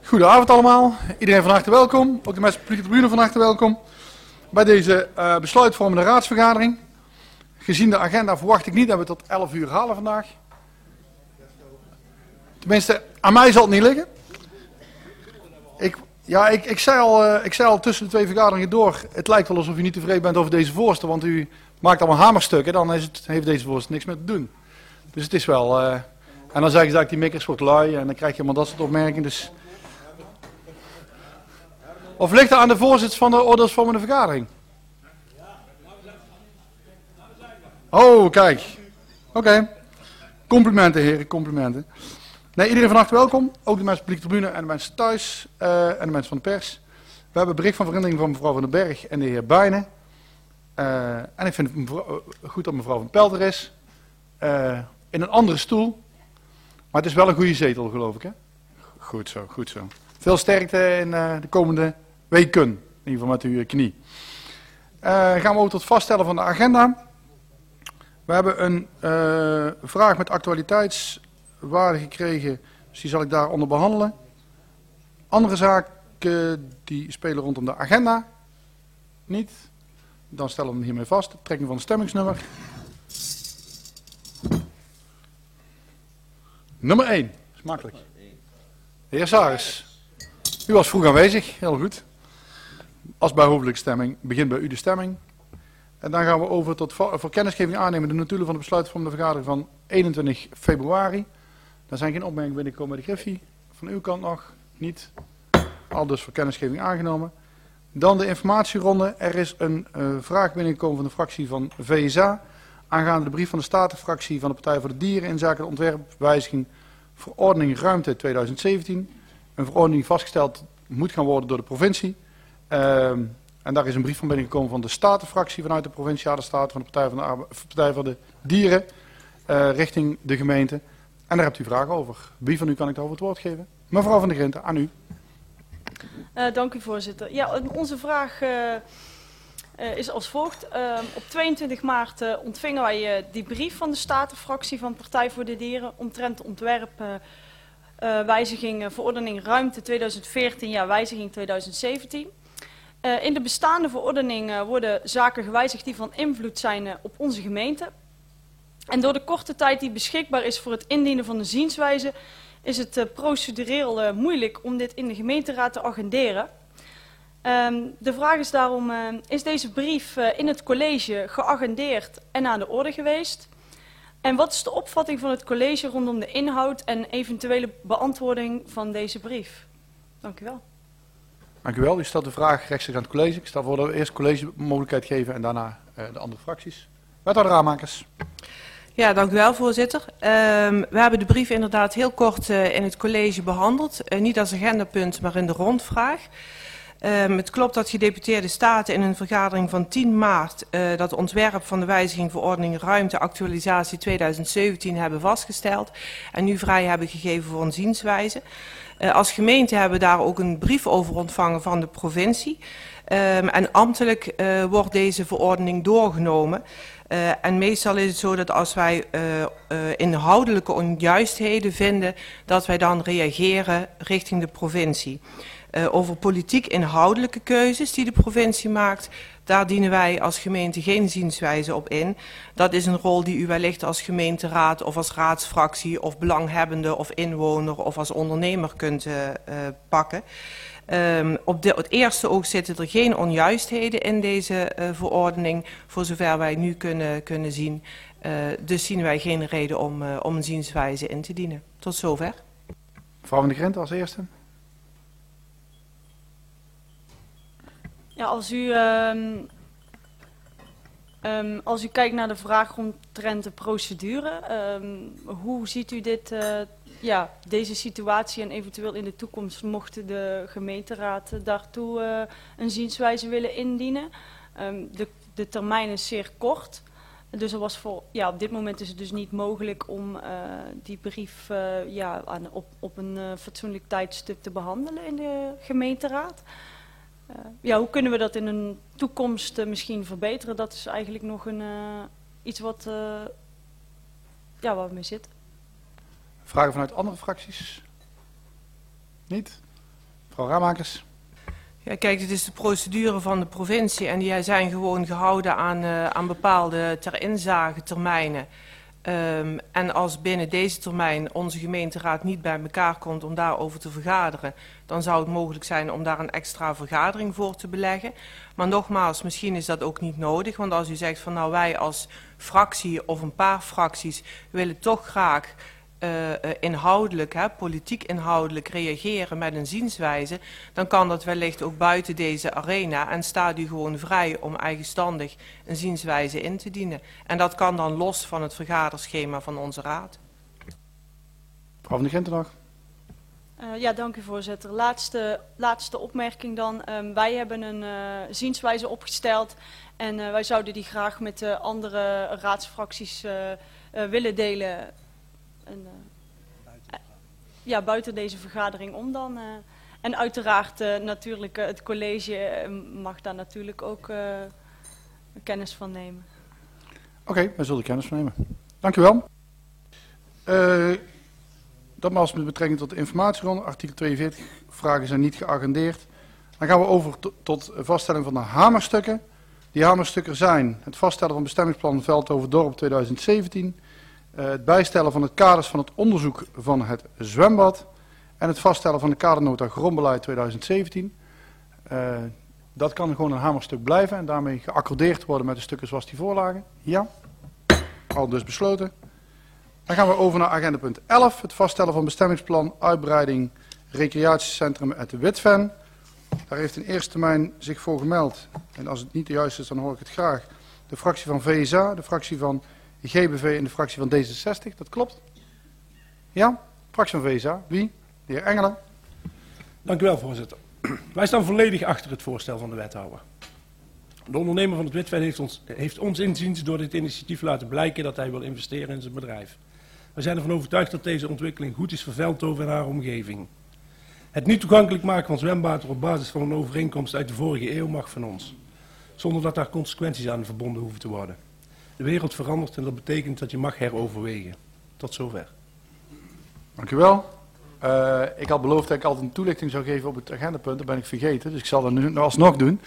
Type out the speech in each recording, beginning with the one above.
Goedenavond allemaal. Iedereen van harte welkom. Ook de mensen op de publieke tribune van harte welkom. Bij deze besluitvormende raadsvergadering. Gezien de agenda verwacht ik niet dat we tot 11 uur halen vandaag. Tenminste, aan mij zal het niet liggen. Ik zei al tussen de twee vergaderingen door. Het lijkt wel alsof u niet tevreden bent over deze voorstel. Want u maakt allemaal hamerstukken. Dan heeft deze voorstel niks meer te doen. Dus het is wel... en dan zeggen ze dat die mikkers wordt lui. En dan krijg je allemaal dat soort opmerkingen. Dus... Of ligt het aan de voorzitter van de oordeelsvormende vergadering? Oh, kijk. Oké. Complimenten, heren, complimenten. Nee, iedereen van harte welkom. Ook de mensen op de publieke tribune en de mensen thuis en de mensen van de pers. We hebben een bericht van verandering van mevrouw Van den Berg en de heer Bijnen. En ik vind het goed dat mevrouw Van Pelter is. In een andere stoel. Maar het is wel een goede zetel, geloof ik, hè? Goed zo, goed zo. Veel sterkte in de komende weken. In ieder geval met uw knie. Gaan we over tot vaststellen van de agenda. We hebben een vraag met actualiteitswaarde gekregen. Dus die zal ik daaronder behandelen. Andere zaken die spelen rondom de agenda. Niet. Dan stellen we hem hiermee vast. De trekking van het stemmingsnummer. Nummer 1. Dat is makkelijk. De heer Saris. U was vroeg aanwezig. Heel goed. Als bijhoofdelijke stemming begint bij u de stemming. En dan gaan we over tot voor kennisgeving aannemen de notulen van de besluitvormende vergadering van 21 februari. Daar zijn geen opmerkingen binnengekomen bij de Griffie. Van uw kant nog niet. Al dus voor kennisgeving aangenomen. Dan de informatieronde. Er is een vraag binnengekomen van de fractie van VSA. Aangaande de brief van de Statenfractie van de Partij voor de Dieren in zaken de ontwerpwijziging verordening ruimte 2017. Een verordening die vastgesteld moet gaan worden door de provincie. En daar is een brief van binnengekomen van de Statenfractie vanuit de Provinciale Staten van de Partij voor de Dieren richting de gemeente. En daar hebt u vragen over. Wie van u kan ik daarover het woord geven? Mevrouw van der Grinten, aan u. Dank u, voorzitter. Ja, onze vraag is als volgt. Op 22 maart ontvingen wij die brief van de Statenfractie van Partij voor de Dieren omtrent ontwerpwijziging verordening ruimte 2014, ja, wijziging 2017. In de bestaande verordening worden zaken gewijzigd die van invloed zijn op onze gemeente. En door de korte tijd die beschikbaar is voor het indienen van de zienswijze, is het procedureel moeilijk om dit in de gemeenteraad te agenderen. De vraag is daarom, is deze brief in het college geagendeerd en aan de orde geweest? En wat is de opvatting van het college rondom de inhoud en eventuele beantwoording van deze brief? Dank u wel. Dank u wel. U stelt de vraag rechtstreeks aan het college. Ik stel voor dat we eerst college mogelijkheid geven en daarna de andere fracties. Wethouder Raamakers. Ja, dank u wel, voorzitter. We hebben de brief inderdaad heel kort in het college behandeld. Niet als agendapunt, maar in de rondvraag. Het klopt dat gedeputeerde staten in een vergadering van 10 maart dat ontwerp van de wijziging verordening ruimte actualisatie 2017 hebben vastgesteld. En nu vrij hebben gegeven voor een zienswijze. Als gemeente hebben we daar ook een brief over ontvangen van de provincie. En ambtelijk wordt deze verordening doorgenomen. En meestal is het zo dat als wij inhoudelijke onjuistheden vinden, dat wij dan reageren richting de provincie. Over politiek inhoudelijke keuzes die de provincie maakt, daar dienen wij als gemeente geen zienswijze op in. Dat is een rol die u wellicht als gemeenteraad of als raadsfractie of belanghebbende of inwoner of als ondernemer kunt pakken. Op het eerste oog zitten er geen onjuistheden in deze verordening, voor zover wij nu kunnen zien. Dus zien wij geen reden om een zienswijze in te dienen. Tot zover. Mevrouw van der Grinten als eerste. Ja, als u kijkt naar de vraag omtrent de procedure, hoe ziet u deze situatie en eventueel in de toekomst mocht de gemeenteraad daartoe een zienswijze willen indienen? De termijn is zeer kort, dus er was op dit moment is het dus niet mogelijk om die brief op een fatsoenlijk tijdstip te behandelen in de gemeenteraad. Hoe kunnen we dat in een toekomst misschien verbeteren? Dat is eigenlijk nog iets waar we mee zitten. Vragen vanuit andere fracties? Niet? Mevrouw Ramakers. Ja, kijk, dit is de procedure van de provincie en die zijn gewoon gehouden aan bepaalde ter inzage termijnen. En als binnen deze termijn onze gemeenteraad niet bij elkaar komt om daarover te vergaderen, dan zou het mogelijk zijn om daar een extra vergadering voor te beleggen. Maar nogmaals, misschien is dat ook niet nodig, want als u zegt van nou wij als fractie of een paar fracties willen toch graag inhoudelijk, politiek inhoudelijk reageren met een zienswijze, dan kan dat wellicht ook buiten deze arena en staat u gewoon vrij om eigenstandig een zienswijze in te dienen. En dat kan dan los van het vergaderschema van onze raad. Mevrouw van der Ginten nog. Ja, dank u voorzitter. Laatste opmerking dan. Wij hebben een zienswijze opgesteld en wij zouden die graag met de andere raadsfracties willen delen. Ja, buiten deze vergadering om dan. En uiteraard natuurlijk het college mag daar natuurlijk ook kennis van nemen. Oké, wij zullen kennis van nemen. Dank u wel. Nogmaals met betrekking tot de informatieronde, artikel 42, vragen zijn niet geagendeerd. Dan gaan we over tot vaststelling van de hamerstukken. Die hamerstukken zijn het vaststellen van bestemmingsplan Veldhoven-Dorp 2017, het bijstellen van het kaders van het onderzoek van het zwembad en het vaststellen van de kadernota grondbeleid 2017. Dat kan gewoon een hamerstuk blijven en daarmee geaccordeerd worden met de stukken zoals die voorlagen. Ja, al dus besloten. Dan gaan we over naar agenda punt 11, het vaststellen van bestemmingsplan uitbreiding recreatiecentrum at de Witven. Daar heeft in eerste termijn zich voor gemeld, en als het niet de juiste is dan hoor ik het graag, de fractie van VSA, de fractie van GBV en de fractie van D66, dat klopt? Ja, fractie van VSA, wie? De heer Engelen. Dank u wel, voorzitter. Wij staan volledig achter het voorstel van de wethouder. De ondernemer van het Witven heeft ons inziens door dit initiatief laten blijken dat hij wil investeren in zijn bedrijf. We zijn ervan overtuigd dat deze ontwikkeling goed is voor Veldhoven en haar omgeving. Het niet toegankelijk maken van zwembaden op basis van een overeenkomst uit de vorige eeuw mag van ons, zonder dat daar consequenties aan verbonden hoeven te worden. De wereld verandert en dat betekent dat je mag heroverwegen. Tot zover. Dank u wel. Ik had beloofd dat ik altijd een toelichting zou geven op het agendapunt, dat ben ik vergeten, dus ik zal dat nu alsnog doen.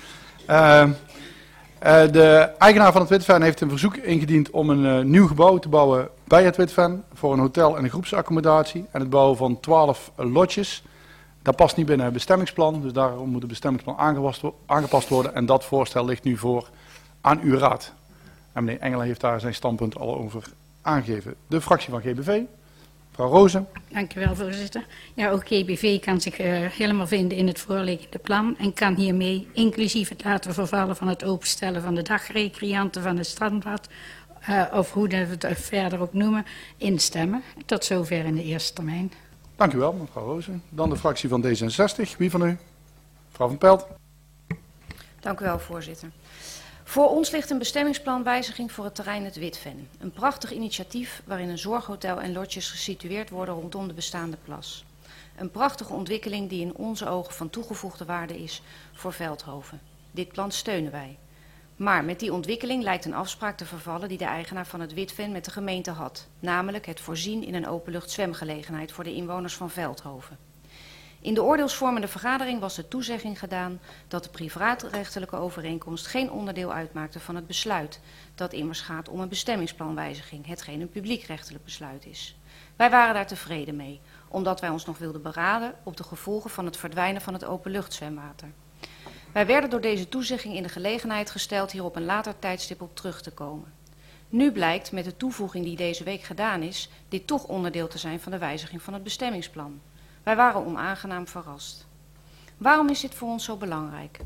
De eigenaar van het Witven heeft een verzoek ingediend om een nieuw gebouw te bouwen bij het Witven voor een hotel en een groepsaccommodatie en het bouwen van 12 lodges. Dat past niet binnen het bestemmingsplan, dus daarom moet het bestemmingsplan aangepast worden en dat voorstel ligt nu voor aan uw raad. En meneer Engelen heeft daar zijn standpunt al over aangegeven. De fractie van GBV, mevrouw Rozen. Dank u wel, voorzitter. Ja, ook GBV kan zich helemaal vinden in het voorliggende plan en kan hiermee, inclusief het laten vervallen van het openstellen van de dagrecreanten van het strandbad, of hoe we het verder ook noemen, instemmen. Tot zover in de eerste termijn. Dank u wel, mevrouw Rozen. Dan de fractie van D66. Wie van u? Mevrouw van Pelt. Dank u wel, voorzitter. Voor ons ligt een bestemmingsplanwijziging voor het terrein het Witven. Een prachtig initiatief waarin een zorghotel en lodges gesitueerd worden rondom de bestaande plas. Een prachtige ontwikkeling die in onze ogen van toegevoegde waarde is voor Veldhoven. Dit plan steunen wij. Maar met die ontwikkeling lijkt een afspraak te vervallen die de eigenaar van het Witven met de gemeente had. Namelijk het voorzien in een openlucht zwemgelegenheid voor de inwoners van Veldhoven. In de oordeelsvormende vergadering was de toezegging gedaan dat de privaatrechtelijke overeenkomst geen onderdeel uitmaakte van het besluit, dat immers gaat om een bestemmingsplanwijziging, hetgeen een publiekrechtelijk besluit is. Wij waren daar tevreden mee, omdat wij ons nog wilden beraden op de gevolgen van het verdwijnen van het openluchtzwemwater. Wij werden door deze toezegging in de gelegenheid gesteld hier op een later tijdstip op terug te komen. Nu blijkt met de toevoeging die deze week gedaan is, dit toch onderdeel te zijn van de wijziging van het bestemmingsplan. Wij waren onaangenaam verrast. Waarom is dit voor ons zo belangrijk?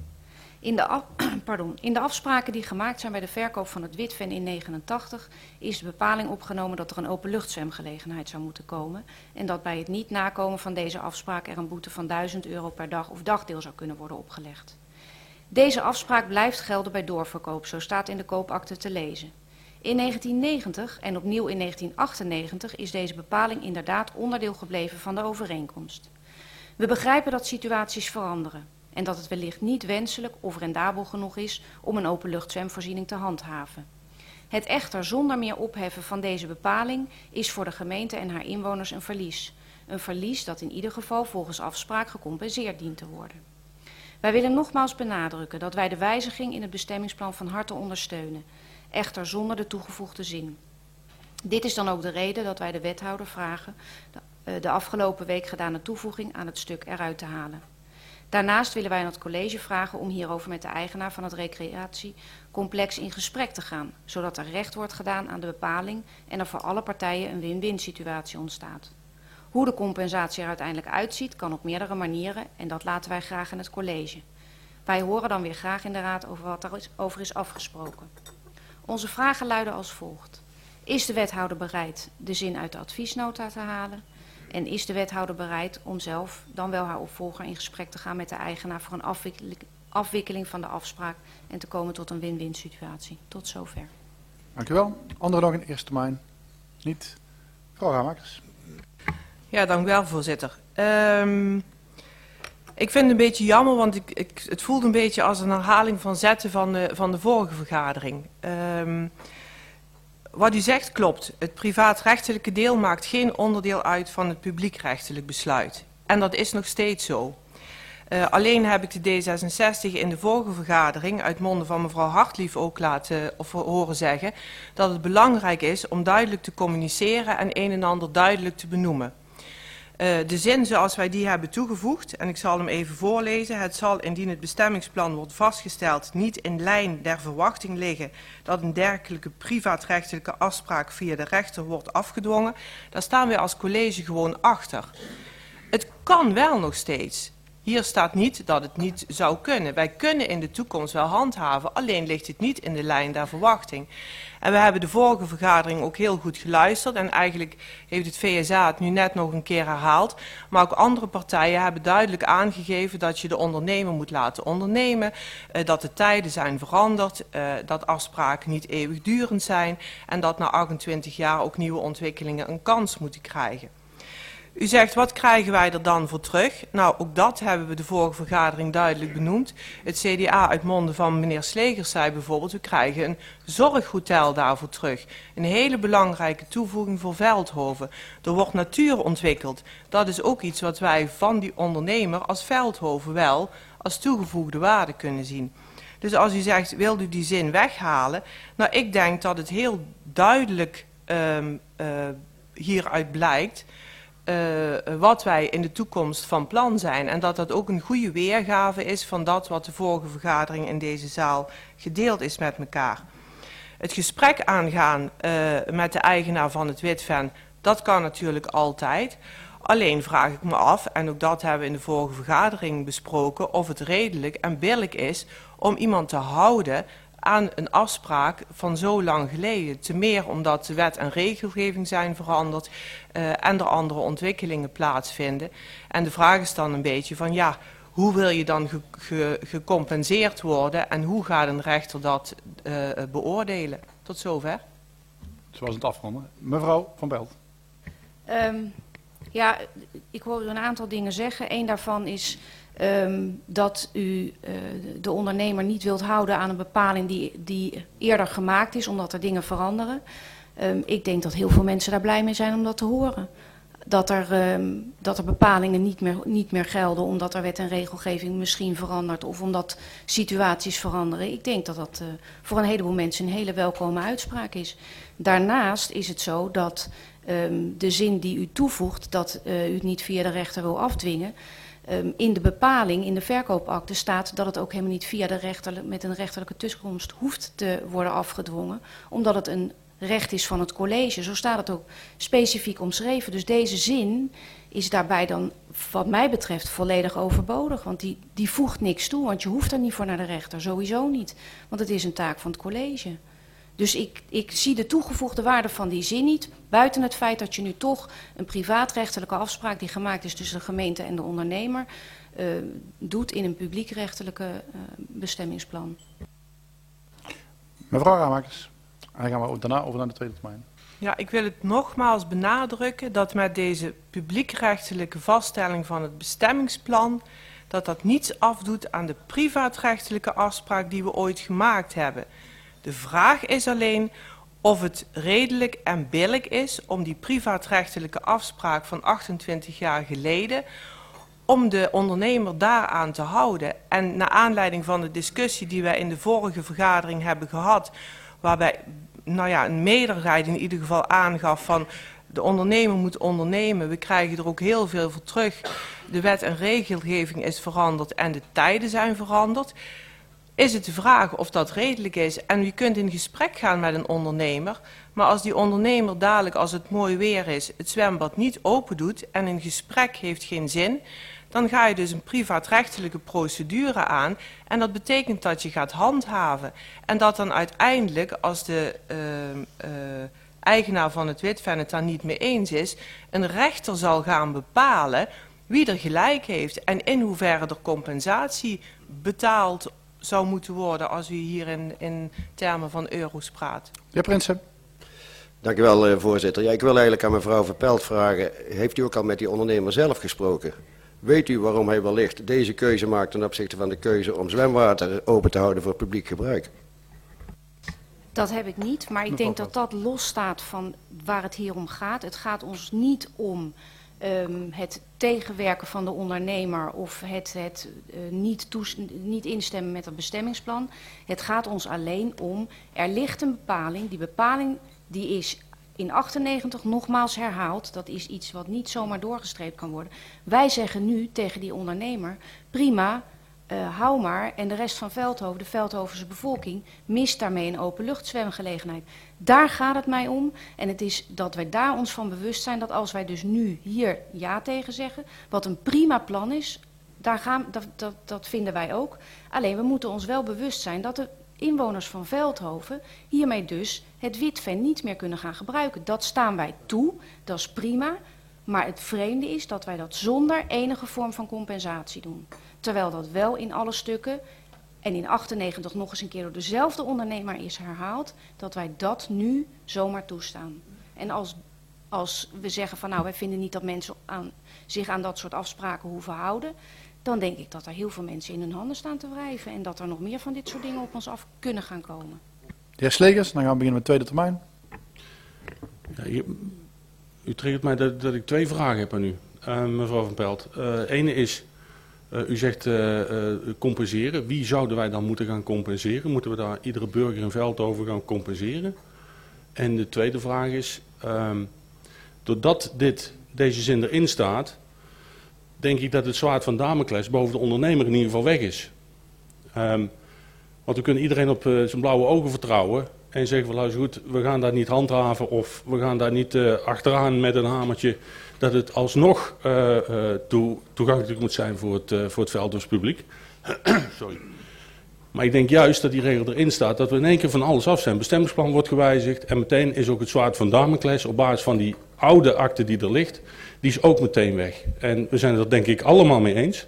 In de afspraken die gemaakt zijn bij de verkoop van het Witven in 1989 is de bepaling opgenomen dat er een openluchtzwemgelegenheid zou moeten komen en dat bij het niet nakomen van deze afspraak er een boete van €1000 per dag of dagdeel zou kunnen worden opgelegd. Deze afspraak blijft gelden bij doorverkoop, zo staat in de koopakte te lezen. In 1990 en opnieuw in 1998 is deze bepaling inderdaad onderdeel gebleven van de overeenkomst. We begrijpen dat situaties veranderen en dat het wellicht niet wenselijk of rendabel genoeg is om een openluchtzwemvoorziening te handhaven. Het echter zonder meer opheffen van deze bepaling is voor de gemeente en haar inwoners een verlies. Een verlies dat in ieder geval volgens afspraak gecompenseerd dient te worden. Wij willen nogmaals benadrukken dat wij de wijziging in het bestemmingsplan van harte ondersteunen, echter zonder de toegevoegde zin. Dit is dan ook de reden dat wij de wethouder vragen de afgelopen week gedane toevoeging aan het stuk eruit te halen. Daarnaast willen wij aan het college vragen om hierover met de eigenaar van het recreatiecomplex in gesprek te gaan, zodat er recht wordt gedaan aan de bepaling en er voor alle partijen een win-win situatie ontstaat. Hoe de compensatie er uiteindelijk uitziet kan op meerdere manieren en dat laten wij graag aan het college. Wij horen dan weer graag in de raad over wat er over is afgesproken. Onze vragen luiden als volgt. Is de wethouder bereid de zin uit de adviesnota te halen? En is de wethouder bereid om zelf, dan wel haar opvolger, in gesprek te gaan met de eigenaar voor een afwikkeling van de afspraak en te komen tot een win-win situatie? Tot zover. Dank u wel. Anderen nog in eerste termijn? Niet? Mevrouw Ramakers. Ja, dank u wel, voorzitter. Ik vind het een beetje jammer, want het voelt een beetje als een herhaling van zetten van de vorige vergadering. Wat u zegt klopt. Het privaatrechtelijke deel maakt geen onderdeel uit van het publiekrechtelijk besluit. En dat is nog steeds zo. Alleen heb ik de D66 in de vorige vergadering uit monden van mevrouw Hartlief ook horen zeggen dat het belangrijk is om duidelijk te communiceren en een en ander duidelijk te benoemen. De zin zoals wij die hebben toegevoegd, en ik zal hem even voorlezen. Het zal indien het bestemmingsplan wordt vastgesteld niet in lijn der verwachting liggen dat een dergelijke privaatrechtelijke afspraak via de rechter wordt afgedwongen. Daar staan wij als college gewoon achter. Het kan wel nog steeds. Hier staat niet dat het niet zou kunnen. Wij kunnen in de toekomst wel handhaven, alleen ligt het niet in de lijn der verwachting. En we hebben de vorige vergadering ook heel goed geluisterd en eigenlijk heeft het VSA het nu net nog een keer herhaald. Maar ook andere partijen hebben duidelijk aangegeven dat je de ondernemer moet laten ondernemen, dat de tijden zijn veranderd, dat afspraken niet eeuwigdurend zijn en dat na 28 jaar ook nieuwe ontwikkelingen een kans moeten krijgen. U zegt, wat krijgen wij er dan voor terug? Nou, ook dat hebben we de vorige vergadering duidelijk benoemd. Het CDA uit monden van meneer Slegers zei bijvoorbeeld, we krijgen een zorghotel daarvoor terug. Een hele belangrijke toevoeging voor Veldhoven. Er wordt natuur ontwikkeld. Dat is ook iets wat wij van die ondernemer als Veldhoven wel als toegevoegde waarde kunnen zien. Dus als u zegt, wilt u die zin weghalen? Nou, ik denk dat het heel duidelijk hieruit blijkt wat wij in de toekomst van plan zijn. En dat dat ook een goede weergave is van dat wat de vorige vergadering in deze zaal gedeeld is met elkaar. Het gesprek aangaan met de eigenaar van het Witven, dat kan natuurlijk altijd. Alleen vraag ik me af, en ook dat hebben we in de vorige vergadering besproken, of het redelijk en billig is om iemand te houden aan een afspraak van zo lang geleden. Te meer omdat de wet en regelgeving zijn veranderd en er andere ontwikkelingen plaatsvinden. En de vraag is dan een beetje van ja, hoe wil je dan gecompenseerd worden en hoe gaat een rechter dat beoordelen? Tot zover. Zoals het afronden. Mevrouw Van Belt. Ja, ik hoor u een aantal dingen zeggen. Eén daarvan is dat u de ondernemer niet wilt houden aan een bepaling die eerder gemaakt is, omdat er dingen veranderen. Ik denk dat heel veel mensen daar blij mee zijn om dat te horen. Dat er bepalingen niet meer gelden omdat er wet en regelgeving misschien verandert of omdat situaties veranderen. Ik denk dat dat voor een heleboel mensen een hele welkome uitspraak is. Daarnaast is het zo dat de zin die u toevoegt, dat u het niet via de rechter wil afdwingen, in de bepaling, in de verkoopakte staat dat het ook helemaal niet via de rechter met een rechterlijke tussenkomst hoeft te worden afgedwongen, omdat het een recht is van het college. Zo staat het ook specifiek omschreven. Dus deze zin is daarbij dan, wat mij betreft, volledig overbodig. Want die voegt niks toe, want je hoeft er niet voor naar de rechter. Sowieso niet, want het is een taak van het college. Dus ik zie de toegevoegde waarde van die zin niet, buiten het feit dat je nu toch een privaatrechtelijke afspraak die gemaakt is tussen de gemeente en de ondernemer doet in een publiekrechtelijke bestemmingsplan. Mevrouw Ramakers. En dan gaan we daarna over naar de tweede termijn. Ja, ik wil het nogmaals benadrukken dat met deze publiekrechtelijke vaststelling van het bestemmingsplan, dat niets afdoet aan de privaatrechtelijke afspraak die we ooit gemaakt hebben. De vraag is alleen of het redelijk en billig is om die privaatrechtelijke afspraak van 28 jaar geleden, om de ondernemer daaraan te houden. En naar aanleiding van de discussie die wij in de vorige vergadering hebben gehad, waarbij een meerderheid in ieder geval aangaf van de ondernemer moet ondernemen, we krijgen er ook heel veel voor terug. De wet en regelgeving is veranderd en de tijden zijn veranderd. Is het de vraag of dat redelijk is? En je kunt in gesprek gaan met een ondernemer, maar als die ondernemer dadelijk, als het mooi weer is, het zwembad niet open doet en een gesprek heeft geen zin, dan ga je dus een privaatrechtelijke procedure aan en dat betekent dat je gaat handhaven. En dat dan uiteindelijk, als de eigenaar van het witven het daar niet mee eens is, een rechter zal gaan bepalen wie er gelijk heeft en in hoeverre er compensatie betaald zou moeten worden als u hier in termen van euro's praat. Ja, Prinsen. Dank u wel, voorzitter. Ja, ik wil eigenlijk aan mevrouw Verpelt vragen, heeft u ook al met die ondernemer zelf gesproken? Weet u waarom hij wellicht deze keuze maakt ten opzichte van de keuze om zwemwater open te houden voor publiek gebruik? Dat heb ik niet, maar ik denk dat dat losstaat van waar het hier om gaat. Het gaat ons niet om het tegenwerken van de ondernemer of het niet instemmen met het bestemmingsplan. Het gaat ons alleen om, er ligt een bepaling. Die bepaling die is in 98 nogmaals herhaald. Dat is iets wat niet zomaar doorgestreept kan worden. Wij zeggen nu tegen die ondernemer, prima, hou maar. En de rest van Veldhoven, de Veldhovense bevolking, mist daarmee een openluchtzwemgelegenheid. Daar gaat het mij om. En het is dat wij daar ons van bewust zijn dat als wij dus nu hier ja tegen zeggen, wat een prima plan is, dat vinden wij ook. Alleen we moeten ons wel bewust zijn dat de inwoners van Veldhoven hiermee dus het witven niet meer kunnen gaan gebruiken. Dat staan wij toe, dat is prima. Maar het vreemde is dat wij dat zonder enige vorm van compensatie doen. Terwijl dat wel in alle stukken en in 98 nog eens een keer door dezelfde ondernemer is herhaald, dat wij dat nu zomaar toestaan. En als we zeggen van nou, wij vinden niet dat mensen zich aan dat soort afspraken hoeven houden, dan denk ik dat er heel veel mensen in hun handen staan te wrijven en dat er nog meer van dit soort dingen op ons af kunnen gaan komen. De heer Slegers, dan gaan we beginnen met tweede termijn. Ja, u triggert mij dat ik twee vragen heb aan u, mevrouw Van Pelt. Ene is, u zegt compenseren. Wie zouden wij dan moeten gaan compenseren? Moeten we daar iedere burger in Veldhoven gaan compenseren? En de tweede vraag is, doordat deze zin erin staat, denk ik dat het zwaard van Damocles boven de ondernemer in ieder geval weg is. Want we kunnen iedereen op zijn blauwe ogen vertrouwen en zeggen van luister goed, we gaan daar niet handhaven of we gaan daar niet achteraan met een hamertje dat het alsnog toegankelijk moet zijn voor het Veldhoves publiek. Sorry. Maar ik denk juist dat die regel erin staat dat we in één keer van alles af zijn. Het bestemmingsplan wordt gewijzigd en meteen is ook het zwaard van Damocles op basis van die oude akte die er ligt, die is ook meteen weg. En we zijn het er denk ik allemaal mee eens.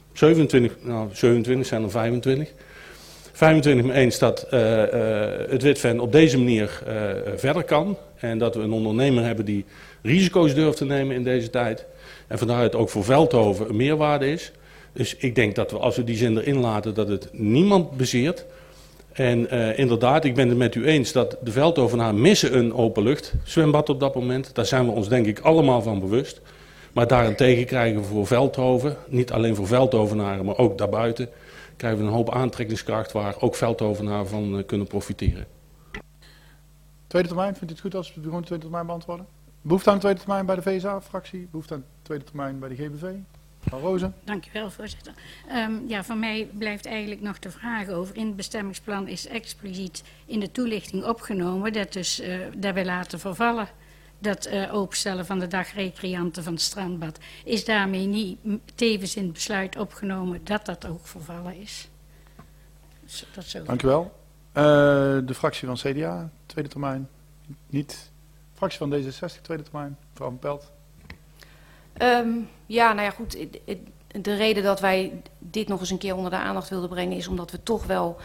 27 zijn er 25. 25 mee eens dat het witven op deze manier verder kan. En dat we een ondernemer hebben die risico's durft te nemen in deze tijd. En vandaar het ook voor Veldhoven een meerwaarde is. Dus ik denk dat we, als we die zin erin laten, dat het niemand bezeert. En inderdaad, ik ben het met u eens dat de Veldhovenaren missen een openluchtzwembad op dat moment. Daar zijn we ons denk ik allemaal van bewust. Maar daarentegen krijgen we voor Veldhoven, niet alleen voor Veldhovenaren, maar ook daarbuiten, krijgen we een hoop aantrekkingskracht waar ook Veldhovenaren van kunnen profiteren. Tweede termijn, vindt u het goed als we gewoon de tweede termijn beantwoorden? Behoefte aan de tweede termijn bij de VSA-fractie? Behoefte aan de tweede termijn bij de GBV? Mevrouw Rozen. Dank u wel, voorzitter. Voor mij blijft eigenlijk nog de vraag over. In het bestemmingsplan is expliciet in de toelichting opgenomen dat we laten vervallen dat openstellen van de dagrecreanten van het strandbad. Is daarmee niet tevens in het besluit opgenomen dat dat ook vervallen is? Dank u wel. De fractie van CDA, tweede termijn. Niet. Fractie van D66, tweede termijn. Mevrouw Van Pelt. Goed. De reden dat wij dit nog eens een keer onder de aandacht wilden brengen is omdat we toch wel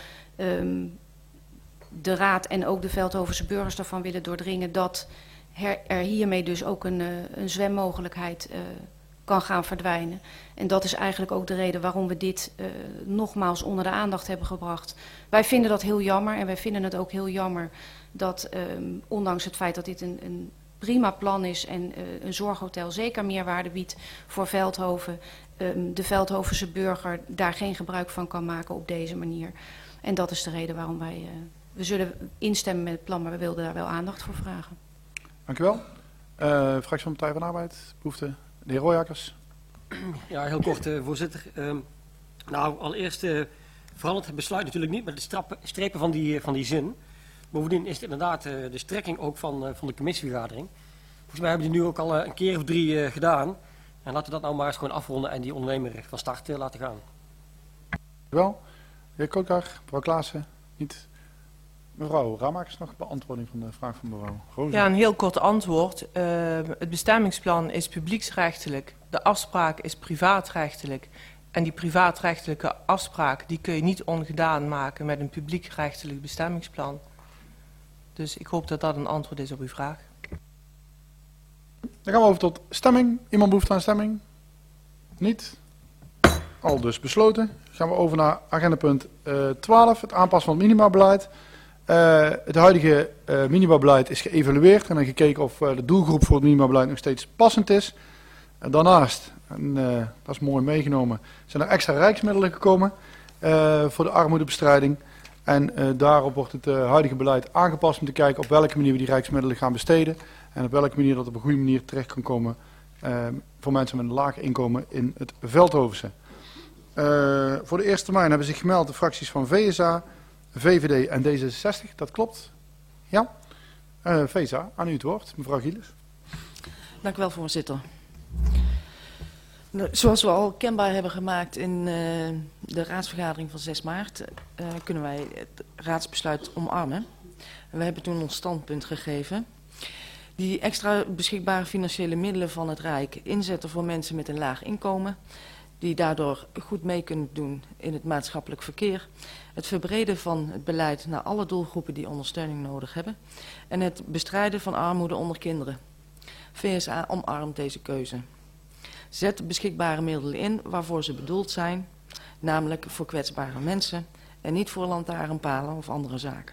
de raad en ook de Veldhovense burgers ervan willen doordringen dat er hiermee dus ook een zwemmogelijkheid kan gaan verdwijnen. En dat is eigenlijk ook de reden waarom we dit nogmaals onder de aandacht hebben gebracht. Wij vinden dat heel jammer en wij vinden het ook heel jammer dat ondanks het feit dat dit een prima plan is en een zorghotel zeker meerwaarde biedt voor Veldhoven, de Veldhovense burger daar geen gebruik van kan maken op deze manier. En dat is de reden waarom we zullen instemmen met het plan, maar we wilden daar wel aandacht voor vragen. Dank u wel. Fractie van de Partij van de Arbeid, behoefte. De heer Royakkers. Ja, heel kort, voorzitter. Nou, allereerst verandert het besluit natuurlijk niet met de strepen van die zin. Bovendien is het inderdaad de strekking ook van de commissievergadering. Volgens mij hebben we die nu ook al een keer of 3 gedaan. En laten we dat nou maar eens gewoon afronden en die ondernemer van start laten gaan. Dank u wel. De heer Koolkar, mevrouw Klaassen, niet. Mevrouw Ramakers nog beantwoording van de vraag van mevrouw Roos. Ja, een heel kort antwoord. Het bestemmingsplan is publieksrechtelijk. De afspraak is privaatrechtelijk. En die privaatrechtelijke afspraak die kun je niet ongedaan maken met een publiekrechtelijk bestemmingsplan. Dus ik hoop dat dat een antwoord is op uw vraag. Dan gaan we over tot stemming. Iemand behoeft aan stemming? Niet? Al dus besloten. Dan gaan we over naar agendapunt 12, het aanpassen van het minimabeleid. Het huidige minimabeleid is geëvalueerd en dan gekeken of de doelgroep voor het minimabeleid nog steeds passend is. Daarnaast, en dat is mooi meegenomen, zijn er extra rijksmiddelen gekomen voor de armoedebestrijding. En daarop wordt het huidige beleid aangepast om te kijken op welke manier we die rijksmiddelen gaan besteden. En op welke manier dat op een goede manier terecht kan komen voor mensen met een laag inkomen in het Veldhovense. Voor de eerste termijn hebben zich gemeld de fracties van VSA, VVD en D66. Dat klopt? Ja? VSA, aan u het woord. Mevrouw Gielis. Dank u wel, voorzitter. Zoals we al kenbaar hebben gemaakt in de raadsvergadering van 6 maart... kunnen wij het raadsbesluit omarmen. We hebben toen ons standpunt gegeven. Die extra beschikbare financiële middelen van het Rijk inzetten voor mensen met een laag inkomen, die daardoor goed mee kunnen doen in het maatschappelijk verkeer. Het verbreden van het beleid naar alle doelgroepen die ondersteuning nodig hebben. En het bestrijden van armoede onder kinderen. VSA omarmt deze keuze. Zet beschikbare middelen in waarvoor ze bedoeld zijn, namelijk voor kwetsbare mensen en niet voor lantaarnpalen of andere zaken.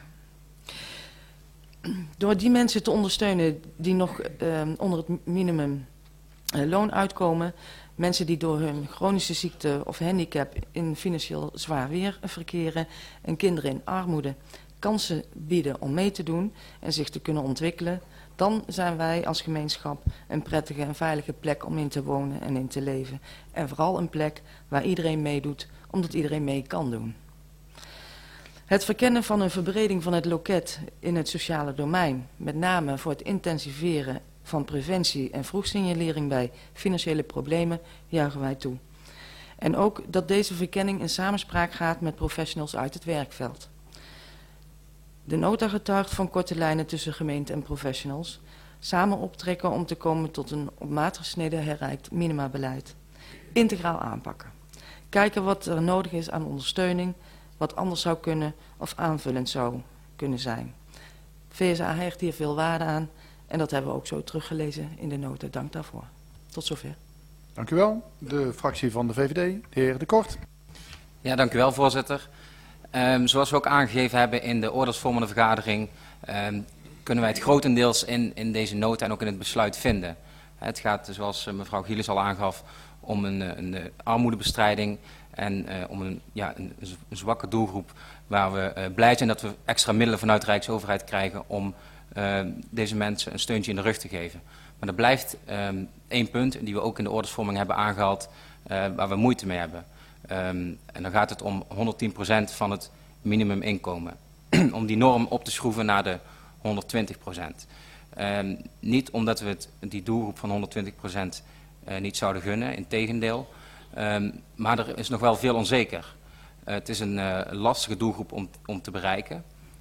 Door die mensen te ondersteunen die nog onder het minimumloon uitkomen, mensen die door hun chronische ziekte of handicap in financieel zwaar weer verkeren en kinderen in armoede kansen bieden om mee te doen en zich te kunnen ontwikkelen, dan zijn wij als gemeenschap een prettige en veilige plek om in te wonen en in te leven. En vooral een plek waar iedereen meedoet, omdat iedereen mee kan doen. Het verkennen van een verbreding van het loket in het sociale domein, met name voor het intensiveren van preventie en vroegsignalering bij financiële problemen, juichen wij toe. En ook dat deze verkenning in samenspraak gaat met professionals uit het werkveld. De nota getuigt van korte lijnen tussen gemeente en professionals, samen optrekken om te komen tot een op maat gesneden herreikt minimabeleid. Integraal aanpakken. Kijken wat er nodig is aan ondersteuning, wat anders zou kunnen of aanvullend zou kunnen zijn. VSA hecht hier veel waarde aan en dat hebben we ook zo teruggelezen in de nota. Dank daarvoor. Tot zover. Dank u wel. De fractie van de VVD, de heer De Kort. Ja, dank u wel, voorzitter. Zoals we ook aangegeven hebben in de oordeelsvormende vergadering, kunnen wij het grotendeels in deze nota en ook in het besluit vinden. Het gaat, zoals mevrouw Gielis al aangaf, om een armoedebestrijding en om een zwakke doelgroep waar we blij zijn dat we extra middelen vanuit de Rijksoverheid krijgen om deze mensen een steuntje in de rug te geven. Maar er blijft 1 punt die we ook in de oordeelsvorming hebben aangehaald waar we moeite mee hebben. En dan gaat het om 110% van het minimuminkomen. Om die norm op te schroeven naar de 120%. Niet omdat we die doelgroep van 120% niet zouden gunnen, integendeel. Maar er is nog wel veel onzeker. Het is een lastige doelgroep om te bereiken.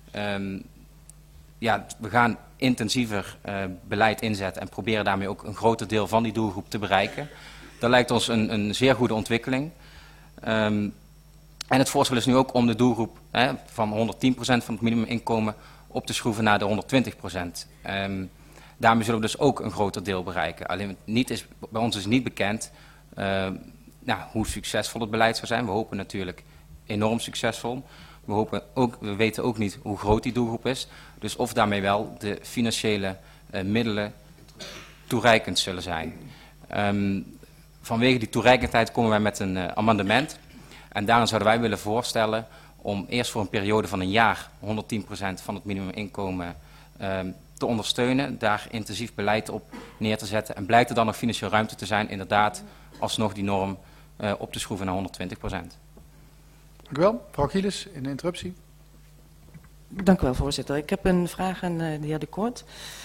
We gaan intensiever beleid inzetten en proberen daarmee ook een groter deel van die doelgroep te bereiken. Dat lijkt ons een zeer goede ontwikkeling. En het voorstel is nu ook om de doelgroep van 110% van het minimuminkomen op te schroeven naar de 120%. Daarmee zullen we dus ook een groter deel bereiken. Alleen bij ons is niet bekend hoe succesvol het beleid zou zijn. We hopen natuurlijk enorm succesvol. We weten ook niet hoe groot die doelgroep is. Dus of daarmee wel de financiële middelen toereikend zullen zijn. Vanwege die toereikendheid komen wij met een amendement. En daarin zouden wij willen voorstellen om eerst voor een periode van een jaar 110% van het minimuminkomen te ondersteunen. Daar intensief beleid op neer te zetten. En blijkt er dan nog financiële ruimte te zijn, inderdaad alsnog die norm op te schroeven naar 120%. Dank u wel. Mevrouw Gielis, in de interruptie. Dank u wel, voorzitter. Ik heb een vraag aan de heer De Kort.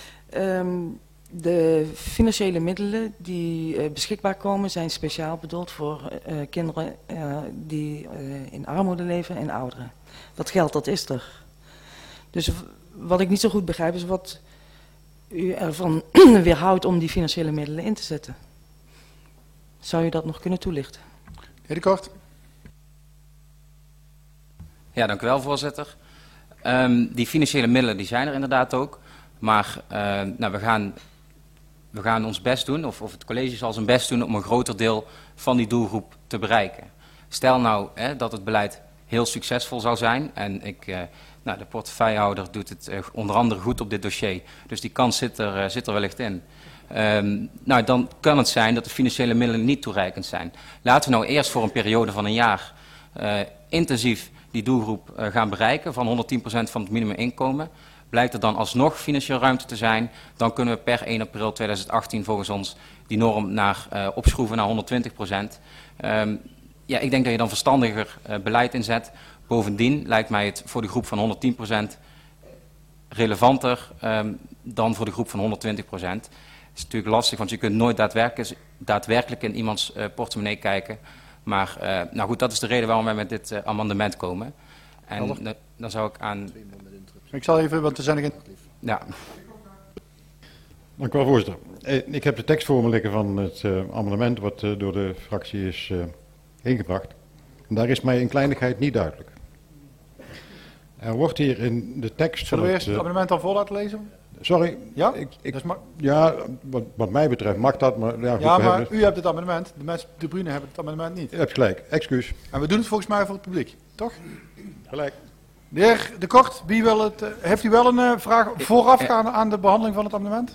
De financiële middelen die beschikbaar komen zijn speciaal bedoeld voor kinderen die in armoede leven en ouderen. Dat geld, dat is er. Dus wat ik niet zo goed begrijp is wat u ervan weerhoudt om die financiële middelen in te zetten. Zou u dat nog kunnen toelichten? Heer De Kort. Ja, dank u wel, voorzitter. Die financiële middelen die zijn er inderdaad ook. Maar we gaan ons best doen, of het college zal zijn best doen om een groter deel van die doelgroep te bereiken. Stel nou dat het beleid heel succesvol zou zijn en de portefeuillehouder doet het onder andere goed op dit dossier. Dus die kans zit er wellicht in. Dan kan het zijn dat de financiële middelen niet toereikend zijn. Laten we nou eerst voor een periode van een jaar intensief die doelgroep gaan bereiken van 110% van het minimuminkomen. Blijkt er dan alsnog financiële ruimte te zijn, dan kunnen we per 1 april 2018 volgens ons die norm opschroeven naar 120%. Ik denk dat je dan verstandiger beleid inzet. Bovendien lijkt mij het voor de groep van 110% relevanter dan voor de groep van 120%. Het is natuurlijk lastig, want je kunt nooit daadwerkelijk in iemands portemonnee kijken. Maar goed, dat is de reden waarom wij met dit amendement komen. En dan zou ik aan... Ik zal even, want er zijn er geen... Ja. Dank u wel, voorzitter. Ik heb de tekst voor me liggen van het amendement wat door de fractie is ingebracht. En daar is mij een kleinigheid niet duidelijk. Er wordt hier in de tekst... Zullen we eerst het amendement al voor laten lezen? Sorry. Ja? Ja, wat mij betreft mag dat, maar... maar u hebt het amendement, de mensen de Brune hebben het amendement niet. U hebt gelijk, excuus. En we doen het volgens mij voor het publiek, toch? Gelijk. De heer De Kort, heeft u wel een vraag voorafgaande aan de behandeling van het amendement?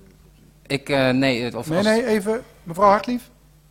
Nee, even mevrouw Hartlief.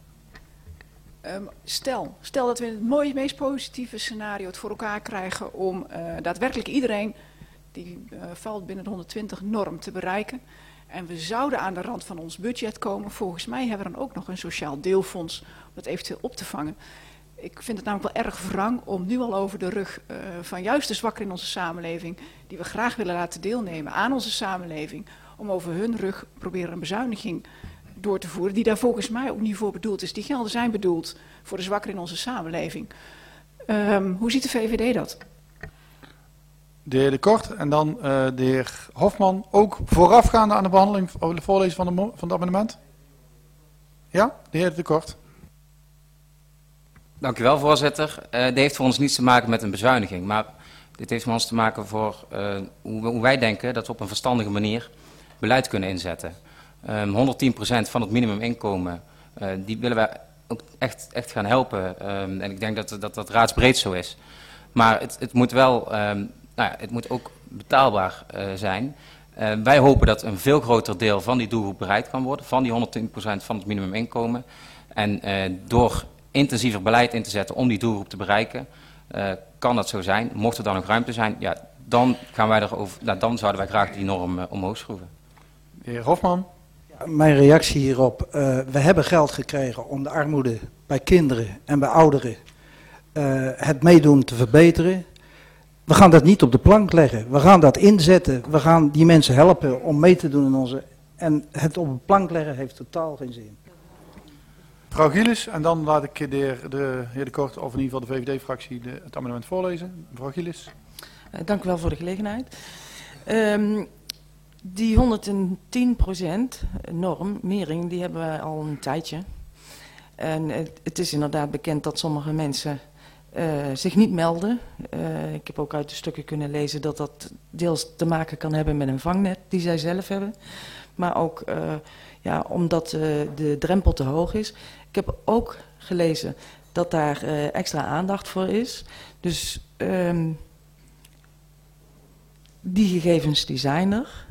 Stel dat we in het meest positieve scenario het voor elkaar krijgen om daadwerkelijk iedereen die valt binnen de 120 norm te bereiken. En we zouden aan de rand van ons budget komen. Volgens mij hebben we dan ook nog een sociaal deelfonds om dat eventueel op te vangen. Ik vind het namelijk wel erg wrang om nu al over de rug van juist de zwakkeren in onze samenleving, die we graag willen laten deelnemen aan onze samenleving, om over hun rug proberen een bezuiniging door te voeren, die daar volgens mij ook niet voor bedoeld is. Die gelden zijn bedoeld voor de zwakkeren in onze samenleving. Hoe ziet de VVD dat? De heer De Kort en dan de heer Hofman, ook voorafgaande aan de behandeling, over de voorlezing van het amendement? Ja, de heer De Kort. Dank u wel, voorzitter. Dit heeft voor ons niets te maken met een bezuiniging, maar dit heeft voor ons te maken voor hoe wij denken dat we op een verstandige manier beleid kunnen inzetten. 110% van het minimuminkomen, die willen wij ook echt gaan helpen. En ik denk dat raadsbreed zo is. Maar het moet wel, het moet ook betaalbaar zijn. Wij hopen dat een veel groter deel van die doelgroep bereikt kan worden, van die 110% van het minimuminkomen. En door intensiever beleid in te zetten om die doelgroep te bereiken, kan dat zo zijn. Mocht er dan nog ruimte zijn, dan zouden wij graag die norm omhoog schroeven. De heer Hofman. Mijn reactie hierop. We hebben geld gekregen om de armoede bij kinderen en bij ouderen het meedoen te verbeteren. We gaan dat niet op de plank leggen. We gaan dat inzetten. We gaan die mensen helpen om mee te doen in onze... En het op de plank leggen heeft totaal geen zin. Mevrouw Gielis, en dan laat ik de heer De Kort, of in ieder geval de VVD-fractie, het amendement voorlezen. Mevrouw Gielis. Dank u wel voor de gelegenheid. Die 110% norm, mering, die hebben we al een tijdje. En het is inderdaad bekend dat sommige mensen zich niet melden. Ik heb ook uit de stukken kunnen lezen dat dat deels te maken kan hebben met een vangnet die zij zelf hebben. Maar ook omdat de drempel te hoog is. Ik heb ook gelezen dat daar extra aandacht voor is. Dus die gegevens die zijn er.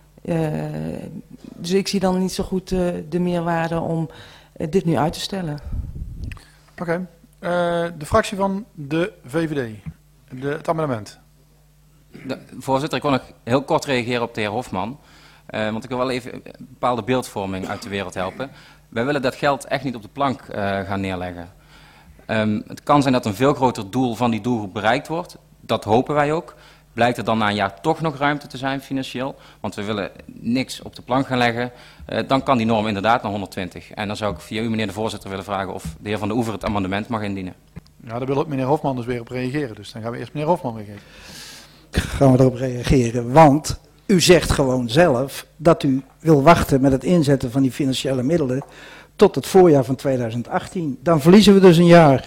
Dus ik zie dan niet zo goed de meerwaarde om dit nu uit te stellen. Oké. De fractie van de VVD. Het amendement. Voorzitter, ik wil nog heel kort reageren op de heer Hofman. Want ik wil wel even een bepaalde beeldvorming uit de wereld helpen. Wij willen dat geld echt niet op de plank gaan neerleggen. Het kan zijn dat een veel groter doel van die doelgroep bereikt wordt. Dat hopen wij ook. Blijkt er dan na een jaar toch nog ruimte te zijn financieel, want we willen niks op de plank gaan leggen, dan kan die norm inderdaad naar 120. En dan zou ik via u, meneer de voorzitter, willen vragen of de heer Van der Oever het amendement mag indienen. Ja, daar wil ook meneer Hofman dus weer op reageren. Dus dan gaan we eerst meneer Hofman reageren. Gaan we erop reageren, want u zegt gewoon zelf dat u wil wachten met het inzetten van die financiële middelen tot het voorjaar van 2018. Dan verliezen we dus een jaar.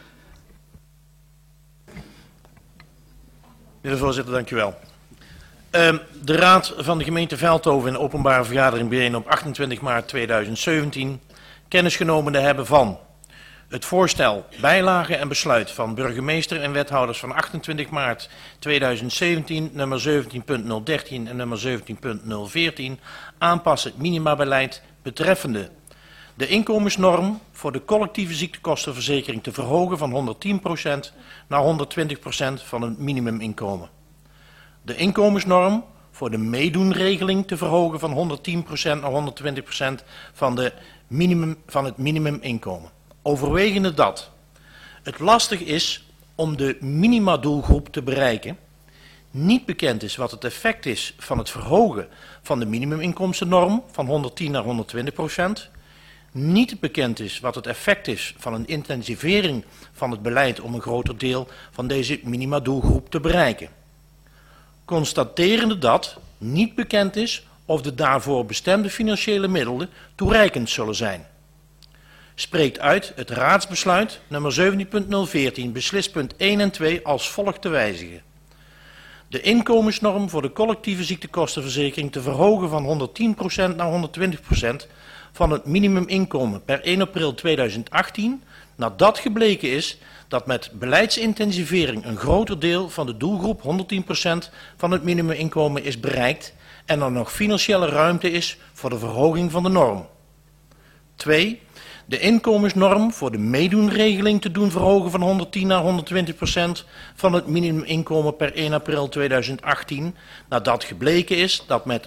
Meneer de voorzitter, dank u wel. De Raad van de gemeente Veldhoven in openbare vergadering bijeen op 28 maart 2017 kennis genomen te hebben van het voorstel, bijlage en besluit van burgemeester en wethouders van 28 maart 2017, nummer 17.013 en nummer 17.014, aanpassen minimabeleid betreffende de inkomensnorm voor de collectieve ziektekostenverzekering te verhogen van 110% naar 120% van het minimuminkomen. De inkomensnorm voor de meedoenregeling te verhogen van 110% naar 120% van het minimuminkomen. Overwegende dat het lastig is om de minimadoelgroep te bereiken, niet bekend is wat het effect is van het verhogen van de minimuminkomstennorm van 110 naar 120%, niet bekend is wat het effect is van een intensivering van het beleid om een groter deel van deze minimadoelgroep te bereiken. Constaterende dat niet bekend is of de daarvoor bestemde financiële middelen toereikend zullen zijn. Spreekt uit het raadsbesluit nummer 17.014 beslispunt 1 en 2 als volgt te wijzigen. De inkomensnorm voor de collectieve ziektekostenverzekering te verhogen van 110% naar 120% van het minimuminkomen per 1 april 2018, nadat gebleken is dat met beleidsintensivering een groter deel van de doelgroep 110% van het minimuminkomen is bereikt en er nog financiële ruimte is voor de verhoging van de norm. 2. De inkomensnorm voor de meedoenregeling te doen verhogen van 110 naar 120% van het minimuminkomen per 1 april 2018, nadat gebleken is dat met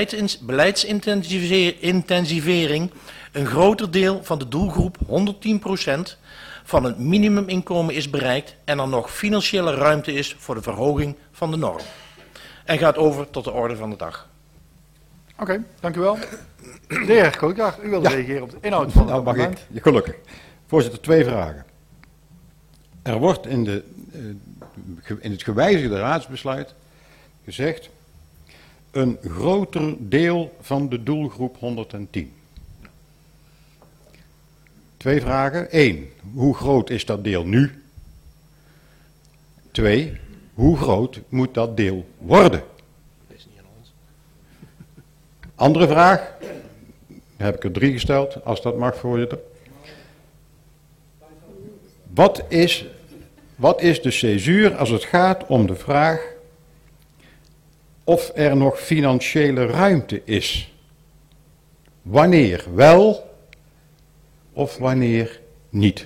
beleidsintensivering een groter deel van de doelgroep 110% van het minimuminkomen is bereikt en er nog financiële ruimte is voor de verhoging van de norm. En gaat over tot de orde van de dag. Oké, dank u wel. De heer Koolkaart, u wilde reageren op de inhoud van het amendement. Gelukkig. Voorzitter, 2 vragen. Er wordt in het gewijzigde raadsbesluit gezegd een groter deel van de doelgroep 110. 2 vragen. 1. Hoe groot is dat deel nu? 2. Hoe groot moet dat deel worden? Andere vraag. Heb ik er 3 gesteld, als dat mag, voorzitter. Wat is de césuur als het gaat om de vraag of er nog financiële ruimte is? Wanneer wel of wanneer niet?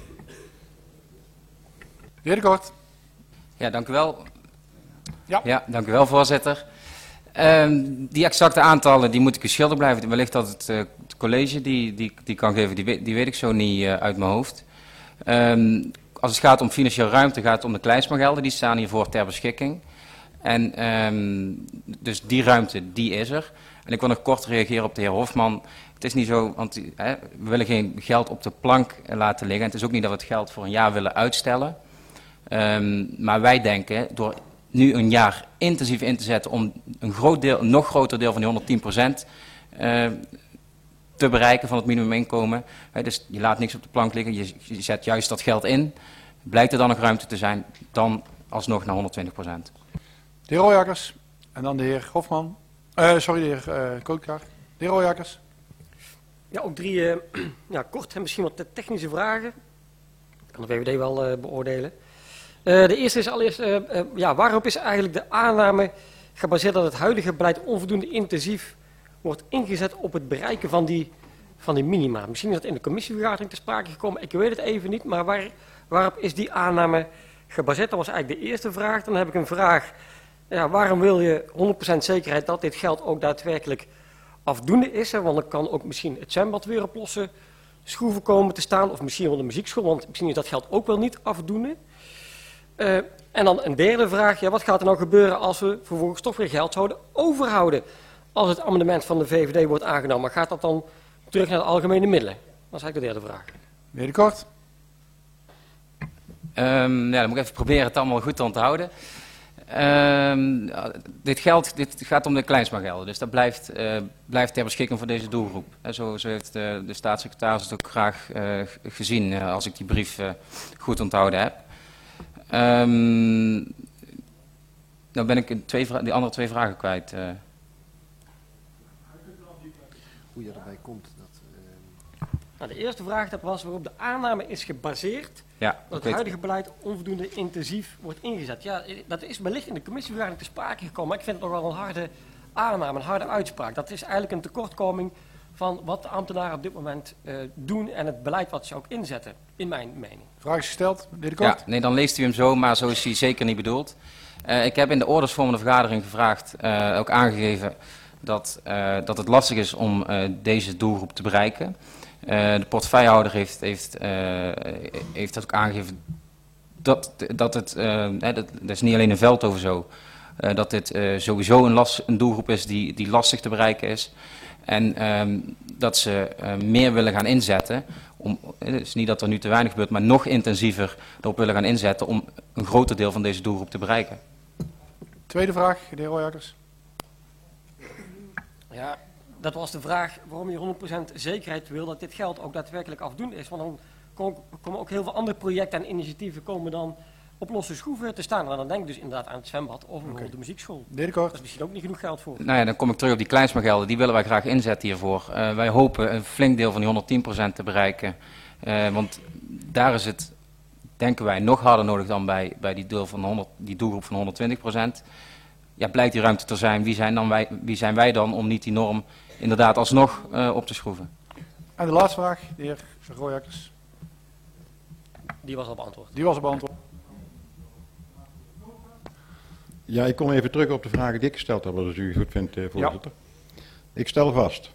De heer De Kort. Ja, dank u wel. Ja, dank u wel, voorzitter. Die exacte aantallen die moeten geschilderd blijven. Wellicht dat het college die kan geven, die weet ik zo niet uit mijn hoofd. Als het gaat om financiële ruimte, gaat het om de Kleinsma-gelden. Die staan hiervoor ter beschikking. En dus die ruimte, die is er. En ik wil nog kort reageren op de heer Hofman. Het is niet zo, want we willen geen geld op de plank laten liggen. En het is ook niet dat we het geld voor een jaar willen uitstellen. Maar wij denken, door nu een jaar intensief in te zetten om een nog groter deel van die 110% te bereiken van het minimuminkomen. Dus je laat niks op de plank liggen, je zet juist dat geld in. Blijkt er dan nog ruimte te zijn, dan alsnog naar 120%. De heer Rooijakkers en dan de heer Hofman. De heer Koolkaart. De heer Rooijakkers. Ja, ook 3 kort en misschien wat technische vragen. kan de VVD wel beoordelen. De eerste is allereerst, waarop is eigenlijk de aanname gebaseerd dat het huidige beleid onvoldoende intensief wordt ingezet op het bereiken van die minima? Misschien is dat in de commissievergadering ter sprake gekomen, ik weet het even niet, maar waarop is die aanname gebaseerd? Dat was eigenlijk de eerste vraag. Dan heb ik een vraag, waarom wil je 100% zekerheid dat dit geld ook daadwerkelijk afdoende is? Hè? Want dan kan ook misschien het zwembad weer op losse schroeven komen te staan, of misschien wel de muziekschool, want misschien is dat geld ook wel niet afdoende. En dan een derde vraag, wat gaat er nou gebeuren als we vervolgens toch weer geld zouden overhouden als het amendement van de VVD wordt aangenomen? Maar gaat dat dan terug naar de algemene middelen? Dat is eigenlijk de derde vraag. Meneer De Kort. Dan moet ik even proberen het allemaal goed te onthouden. Dit gaat om de kleinsmagelden, dus dat blijft ter beschikking voor deze doelgroep. Zo heeft de staatssecretaris het ook graag gezien, als ik die brief goed onthouden heb. Nou ben ik die andere twee vragen kwijt. Hoe je erbij komt. De eerste vraag dat was waarop de aanname is gebaseerd dat het huidige beleid onvoldoende intensief wordt ingezet. Ja, dat is wellicht in de commissievergadering te sprake gekomen, maar ik vind het nog wel een harde aanname, een harde uitspraak. Dat is eigenlijk een tekortkoming van wat de ambtenaren op dit moment doen en het beleid wat ze ook inzetten, in mijn mening. Vraag is gesteld, meneer De Kort. Ja, nee, dan leest u hem zo, maar zo is hij zeker niet bedoeld. Ik heb in de ordesvormende vergadering gevraagd, ook aangegeven, dat het lastig is om deze doelgroep te bereiken. De portefeuillehouder heeft ook aangegeven dat is niet alleen in Veldhoven zo, dat dit sowieso een doelgroep is die lastig te bereiken is. En dat ze meer willen gaan inzetten. Het is niet dat er nu te weinig gebeurt, maar nog intensiever erop willen gaan inzetten om een groter deel van deze doelgroep te bereiken. Tweede vraag, de heer Royakkers. Ja, dat was de vraag waarom je 100% zekerheid wil dat dit geld ook daadwerkelijk afdoende is. Want dan komen ook heel veel andere projecten en initiatieven komen dan op losse schroeven te staan. En dan denk ik dus inderdaad aan het zwembad of bijvoorbeeld de muziekschool. Dat is misschien ook niet genoeg geld voor. Nou ja, dan kom ik terug op die kleinsmagelden. Die willen wij graag inzetten hiervoor. Wij hopen een flink deel van die 110% te bereiken. Want daar is het, denken wij, nog harder nodig dan bij die doelgroep van 120%. Ja, blijkt die ruimte te zijn. Wie zijn wij dan om niet die norm inderdaad alsnog op te schroeven? En de laatste vraag, de heer Royakkers. Die was al beantwoord. Die was al beantwoord. Ja, ik kom even terug op de vragen die ik gesteld heb, als u goed vindt, voorzitter. Ja. Ik stel vast.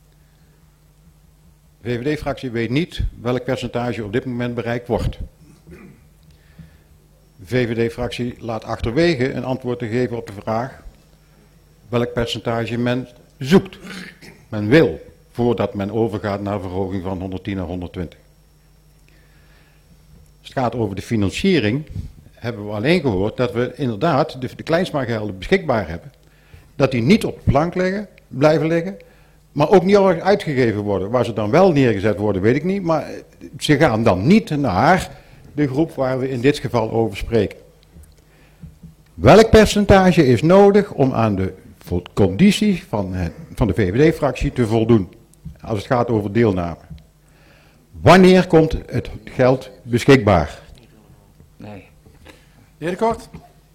De VVD-fractie weet niet welk percentage op dit moment bereikt wordt. De VVD-fractie laat achterwege een antwoord te geven op de vraag welk percentage men zoekt. Men wil, voordat men overgaat naar een verhoging van 110 naar 120. Als het gaat over de financiering, hebben we alleen gehoord dat we inderdaad de kleinsmagelden beschikbaar hebben. Dat die niet op de plank blijven liggen, maar ook niet uitgegeven worden. Waar ze dan wel neergezet worden, weet ik niet, maar ze gaan dan niet naar de groep waar we in dit geval over spreken. Welk percentage is nodig om aan de conditie van de VVD-fractie te voldoen, als het gaat over deelname? Wanneer komt het geld beschikbaar? Nee. De heer De Kort.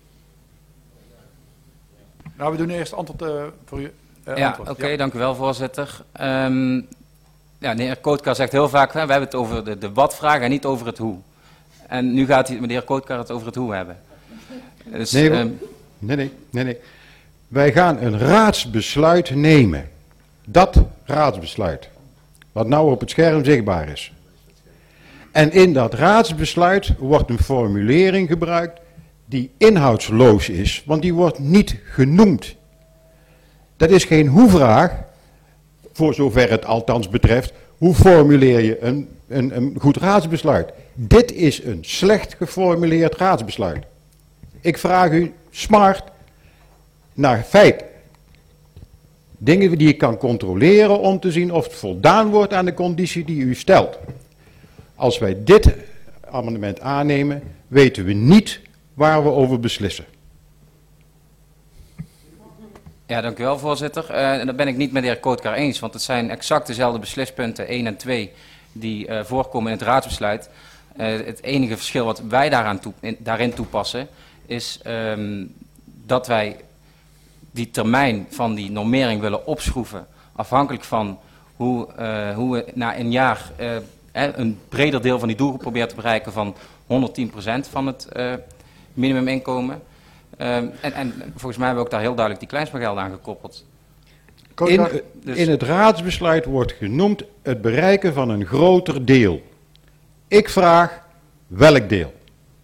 Nou, we doen eerst antwoord voor u. Oké, dank u wel, voorzitter. De heer Kootkar zegt heel vaak, we hebben het over de wat-vraag en niet over het hoe. En nu gaat de heer Kootkar het over het hoe hebben. Dus, nee. Wij gaan een raadsbesluit nemen. Dat raadsbesluit, wat nou op het scherm zichtbaar is. En in dat raadsbesluit wordt een formulering gebruikt die inhoudsloos is, want die wordt niet genoemd. Dat is geen hoe-vraag, voor zover het althans betreft. Hoe formuleer je een goed raadsbesluit? Dit is een slecht geformuleerd raadsbesluit. Ik vraag u smart naar feiten. Dingen die je kan controleren om te zien of het voldaan wordt aan de conditie die u stelt. Als wij dit amendement aannemen, weten we niet waar we over beslissen. Ja, dank u wel, voorzitter. En dat ben ik niet met de heer Kootkar eens, want het zijn exact dezelfde beslispunten 1 en 2 die voorkomen in het raadsbesluit. Het enige verschil wat wij daarin toepassen is dat wij die termijn van die normering willen opschroeven afhankelijk van hoe we na een jaar een breder deel van die doelgroep proberen te bereiken van 110% van het minimuminkomen. En volgens mij hebben we ook daar heel duidelijk die kleinsmagelden aan gekoppeld. In het raadsbesluit wordt genoemd het bereiken van een groter deel. Ik vraag welk deel?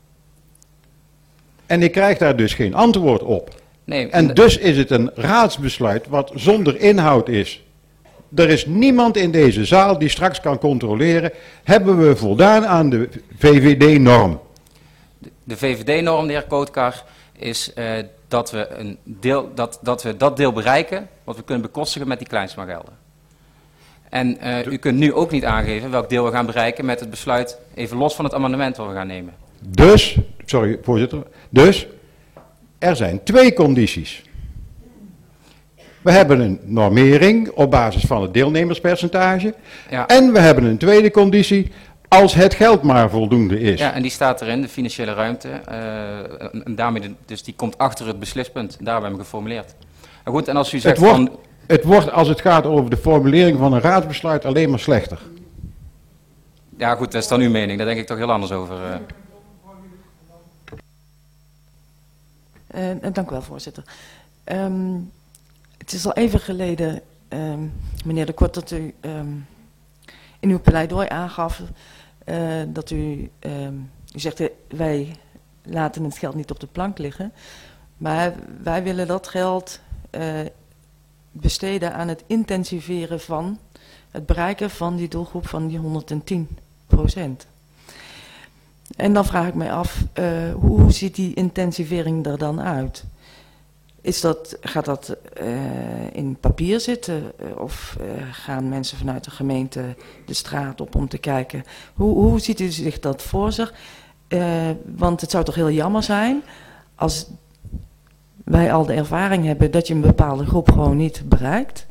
En ik krijg daar dus geen antwoord op. Nee, en dus is het een raadsbesluit wat zonder inhoud is. Er is niemand in deze zaal die straks kan controleren, hebben we voldaan aan de VVD-norm? De VVD-norm, de heer Kootkar, is dat we dat deel bereiken wat we kunnen bekostigen met die kleinsmagelden. En u kunt nu ook niet aangeven welk deel we gaan bereiken met het besluit, even los van het amendement wat we gaan nemen. Dus, sorry voorzitter, dus er zijn 2 condities. We hebben een normering op basis van het deelnemerspercentage. Ja. En we hebben een tweede conditie als het geld maar voldoende is. Ja, en die staat erin, de financiële ruimte. En daarmee dus die komt achter het beslispunt. Daar hebben we hem geformuleerd. Maar goed, en als u zegt het wordt, als het gaat over de formulering van een raadsbesluit, alleen maar slechter. Ja goed, dat is dan uw mening. Daar denk ik toch heel anders over. Dank u wel, voorzitter. Het is al even geleden, meneer De Kort, dat u in uw pleidooi aangaf dat u zegt, wij laten het geld niet op de plank liggen, maar wij willen dat geld besteden aan het intensiveren van het bereiken van die doelgroep van die 110%. En dan vraag ik mij af, hoe ziet die intensivering er dan uit? Gaat dat in papier zitten of gaan mensen vanuit de gemeente de straat op om te kijken? Hoe ziet u zich dat voor zich? Want het zou toch heel jammer zijn als wij al de ervaring hebben dat je een bepaalde groep gewoon niet bereikt.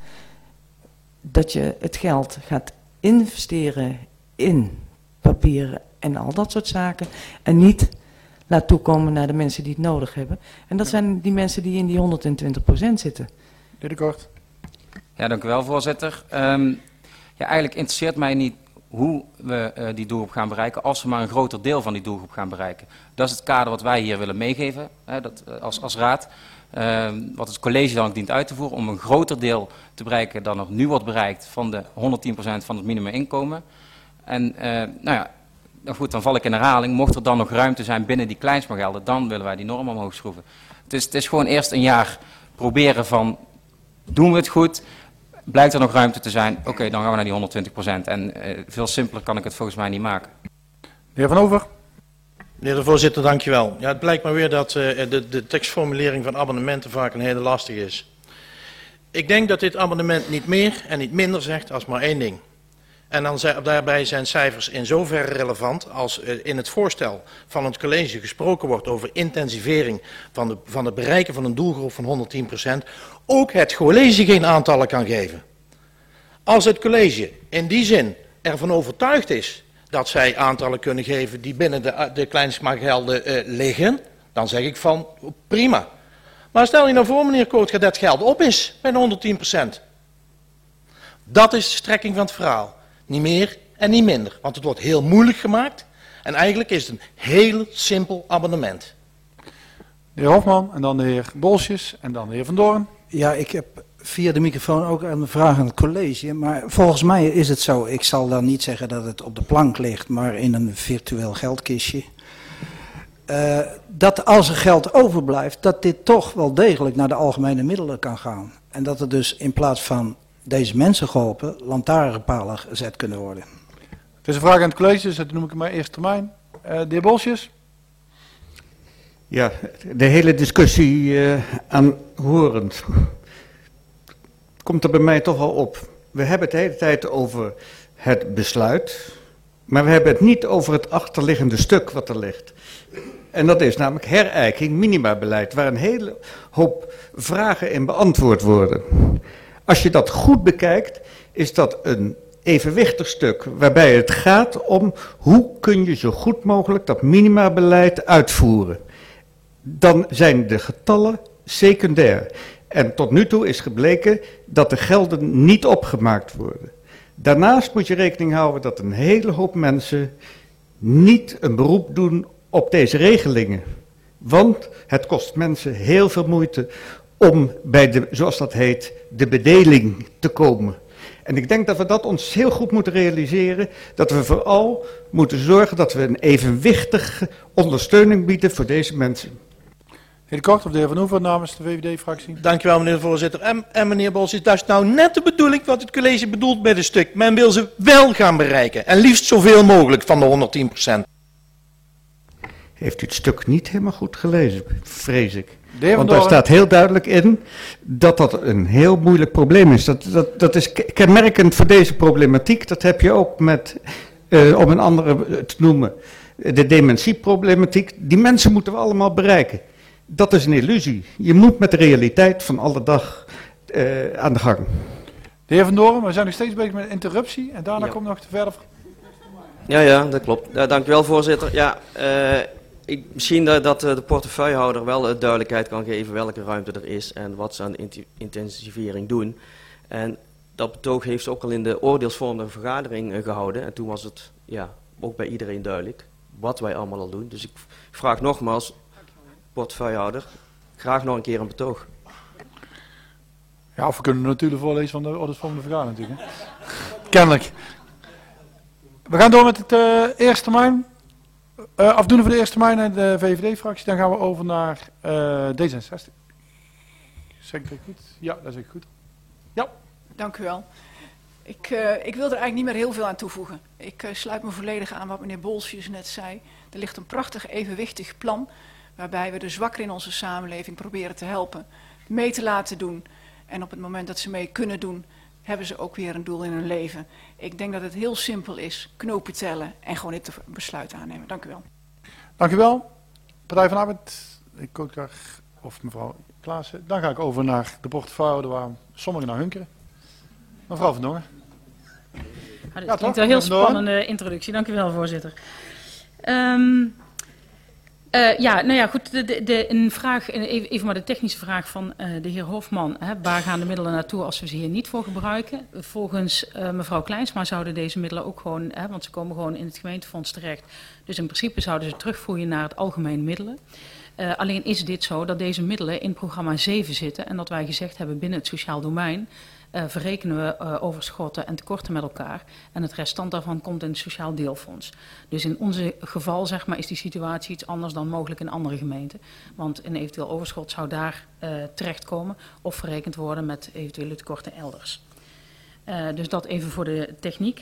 Dat je het geld gaat investeren in papieren en al dat soort zaken en niet laat toekomen naar de mensen die het nodig hebben. En dat zijn die mensen die in die 120% zitten. De Kort. Ja, dank u wel, voorzitter. Eigenlijk interesseert mij niet hoe we die doelgroep gaan bereiken, als we maar een groter deel van die doelgroep gaan bereiken. Dat is het kader wat wij hier willen meegeven, als raad. Wat het college dan ook dient uit te voeren, om een groter deel te bereiken dan er nu wordt bereikt van de 110% van het minimuminkomen. En goed, dan val ik in herhaling. Mocht er dan nog ruimte zijn binnen die kleinsmagelden, dan willen wij die norm omhoog schroeven. Het is gewoon eerst een jaar proberen van, doen we het goed? Blijkt er nog ruimte te zijn? Oké, dan gaan we naar die 120%. En veel simpeler kan ik het volgens mij niet maken. De heer Van Over. Meneer de voorzitter, dankjewel. Ja, het blijkt maar weer dat de tekstformulering van amendementen vaak een hele lastige is. Ik denk dat dit amendement niet meer en niet minder zegt als maar één ding. En dan daarbij zijn cijfers in zoverre relevant als in het voorstel van het college gesproken wordt over intensivering van het bereiken van een doelgroep van 110%, ook het college geen aantallen kan geven. Als het college in die zin ervan overtuigd is dat zij aantallen kunnen geven die binnen de kleinsmagelden liggen, dan zeg ik van prima. Maar stel je nou voor, meneer Kootkar, dat geld op is bij de 110%. Dat is de strekking van het verhaal. Niet meer en niet minder, want het wordt heel moeilijk gemaakt en eigenlijk is het een heel simpel amendement. De heer Hofman en dan de heer Bolsjes en dan de heer Van Doorn. Ja, ik heb via de microfoon ook een vraag aan het college, maar volgens mij is het zo, ik zal dan niet zeggen dat het op de plank ligt, maar in een virtueel geldkistje. Dat als er geld overblijft, dat dit toch wel degelijk naar de algemene middelen kan gaan. En dat er dus in plaats van deze mensen geholpen, lantaarnpalen gezet kunnen worden. Het is een vraag aan het college, dus dat noem ik maar eerst termijn. De heer Bolsjes. Ja, de hele discussie aanhorend komt er bij mij toch wel op. We hebben het de hele tijd over het besluit, maar we hebben het niet over het achterliggende stuk wat er ligt. En dat is namelijk herijking, minimabeleid, waar een hele hoop vragen in beantwoord worden. Als je dat goed bekijkt, is dat een evenwichtig stuk waarbij het gaat om hoe kun je zo goed mogelijk dat minimabeleid uitvoeren. Dan zijn de getallen secundair. En tot nu toe is gebleken dat de gelden niet opgemaakt worden. Daarnaast moet je rekening houden dat een hele hoop mensen niet een beroep doen op deze regelingen. Want het kost mensen heel veel moeite om bij de, zoals dat heet, de bedeling te komen. En ik denk dat we dat ons heel goed moeten realiseren, dat we vooral moeten zorgen dat we een evenwichtige ondersteuning bieden voor deze mensen. Heel kort op de heer Van Oever namens de VVD-fractie. Dankjewel meneer de voorzitter. En meneer Bos, dat is nou net de bedoeling wat het college bedoelt met het stuk. Men wil ze wel gaan bereiken en liefst zoveel mogelijk van de 110%. Heeft u het stuk niet helemaal goed gelezen, vrees ik. Want daar daar staat heel duidelijk in dat dat een heel moeilijk probleem is. Dat is kenmerkend voor deze problematiek. Dat heb je ook met, om een andere te noemen, de dementieproblematiek. Die mensen moeten we allemaal bereiken. Dat is een illusie. Je moet met de realiteit van alle dag aan de gang. De heer Van Doorn, we zijn nog steeds bezig met een interruptie en daarna komt nog verder. Ja, dat klopt. Dank u wel, voorzitter. Ja, misschien dat de portefeuillehouder wel duidelijkheid kan geven welke ruimte er is en wat ze aan de intensivering doen. En dat betoog heeft ze ook al in de oordeelsvormende vergadering gehouden. En toen was het ook bij iedereen duidelijk wat wij allemaal al doen. Dus ik vraag nogmaals, portefeuillehouder, graag nog een keer een betoog. Ja, of we kunnen natuurlijk voorlezen van de oordeelsvormende vergadering natuurlijk. Hè? Kennelijk. We gaan door met het eerste termijn. Afdoende voor de eerste termijn in de VVD-fractie. Dan gaan we over naar D66. Zeg ik dat goed? Ja, dat is goed. Ja. Dank u wel. Ik wil er eigenlijk niet meer heel veel aan toevoegen. Ik sluit me volledig aan wat meneer Bolsjes net zei. Er ligt een prachtig evenwichtig plan waarbij we de zwakkeren in onze samenleving proberen te helpen, mee te laten doen. En op het moment dat ze mee kunnen doen, hebben ze ook weer een doel in hun leven. Ik denk dat het heel simpel is, knopen tellen en gewoon dit besluit aannemen. Dank u wel. Dank u wel. Partij van Arbeid, ik ook graag, of mevrouw Klaassen. Dan ga ik over naar de portefeuille waar sommigen naar hunkeren. Mevrouw Van Dongen. Dat klinkt wel een heel spannende introductie. Dank u wel, voorzitter. Goed, een vraag, even maar de technische vraag van de heer Hofman. Hè, waar gaan de middelen naartoe als we ze hier niet voor gebruiken? Volgens mevrouw Kleinsma zouden deze middelen ook gewoon, want ze komen gewoon in het gemeentefonds terecht. Dus in principe zouden ze terugvloeien naar het algemeen middelen. Alleen is dit zo dat deze middelen in programma 7 zitten en dat wij gezegd hebben binnen het sociaal domein verrekenen we overschotten en tekorten met elkaar. En het restant daarvan komt in het sociaal deelfonds. Dus in onze geval zeg maar, is die situatie iets anders dan mogelijk in andere gemeenten. Want een eventueel overschot zou daar terechtkomen of verrekend worden met eventuele tekorten elders. Dus dat even voor de techniek.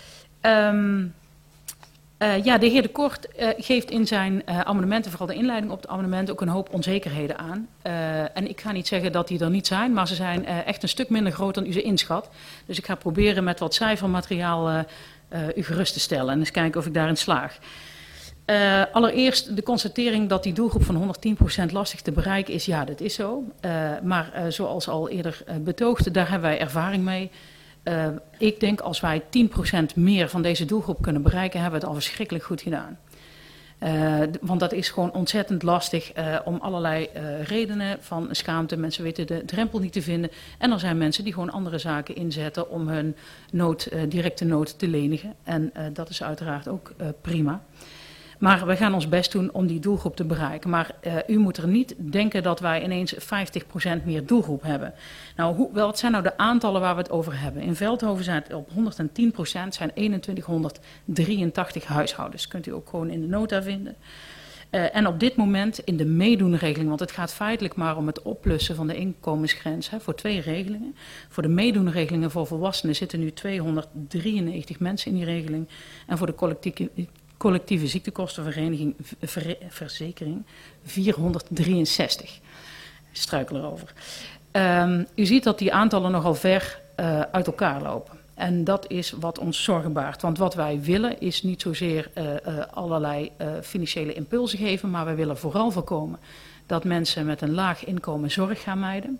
De heer De Kort geeft in zijn amendementen, vooral de inleiding op het amendement, ook een hoop onzekerheden aan. En ik ga niet zeggen dat die er niet zijn, maar ze zijn echt een stuk minder groot dan u ze inschat. Dus ik ga proberen met wat cijfermateriaal u gerust te stellen en eens kijken of ik daarin slaag. Allereerst de constatering dat die doelgroep van 110% lastig te bereiken is. Ja, dat is zo. Maar zoals al eerder betoogd, daar hebben wij ervaring mee. Ik denk als wij 10% meer van deze doelgroep kunnen bereiken, hebben we het al verschrikkelijk goed gedaan. Want dat is gewoon ontzettend lastig om allerlei redenen van schaamte. Mensen weten de drempel niet te vinden. En er zijn mensen die gewoon andere zaken inzetten om hun directe nood te lenigen. En dat is uiteraard ook prima. Maar we gaan ons best doen om die doelgroep te bereiken. Maar u moet er niet denken dat wij ineens 50% meer doelgroep hebben. Nou, wat zijn nou de aantallen waar we het over hebben? In Veldhoven zijn het op 110%, zijn 2183 huishoudens. Kunt u ook gewoon in de nota vinden. En op dit moment in de meedoenregeling, want het gaat feitelijk maar om het oplussen van de inkomensgrens voor 2 regelingen. Voor de meedoenregelingen voor volwassenen zitten nu 293 mensen in die regeling. En voor de collectieve ziektekostenverzekering 463. Struikel erover. U ziet dat die aantallen nogal ver uit elkaar lopen. En dat is wat ons zorgen baart. Want wat wij willen is niet zozeer allerlei financiële impulsen geven, maar wij willen vooral voorkomen dat mensen met een laag inkomen zorg gaan mijden.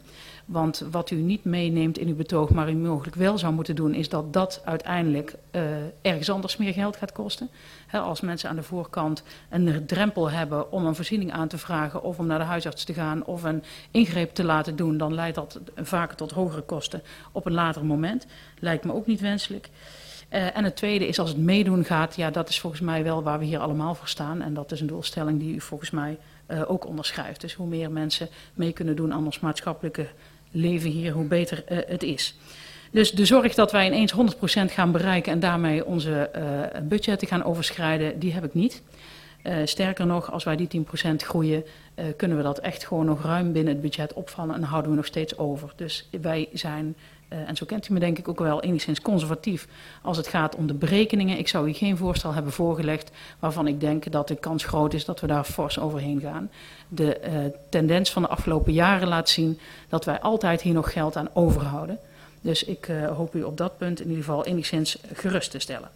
Want wat u niet meeneemt in uw betoog, maar u mogelijk wel zou moeten doen, is dat dat uiteindelijk ergens anders meer geld gaat kosten. Als mensen aan de voorkant een drempel hebben om een voorziening aan te vragen of om naar de huisarts te gaan of een ingreep te laten doen, dan leidt dat vaker tot hogere kosten op een later moment. Lijkt me ook niet wenselijk. En het tweede is als het meedoen gaat, ja, dat is volgens mij wel waar we hier allemaal voor staan. En dat is een doelstelling die u volgens mij ook onderschrijft. Dus hoe meer mensen mee kunnen doen aan ons maatschappelijke leven hier, hoe beter het is. Dus de zorg dat wij ineens 100% gaan bereiken en daarmee onze budgetten gaan overschrijden, die heb ik niet. Sterker nog, als wij die 10% groeien, kunnen we dat echt gewoon nog ruim binnen het budget opvangen en houden we nog steeds over. Dus wij zijn, en zo kent u me denk ik ook wel, enigszins conservatief als het gaat om de berekeningen. Ik zou u geen voorstel hebben voorgelegd waarvan ik denk dat de kans groot is dat we daar fors overheen gaan. De tendens van de afgelopen jaren laat zien dat wij altijd hier nog geld aan overhouden. Dus ik hoop u op dat punt in ieder geval enigszins gerust te stellen.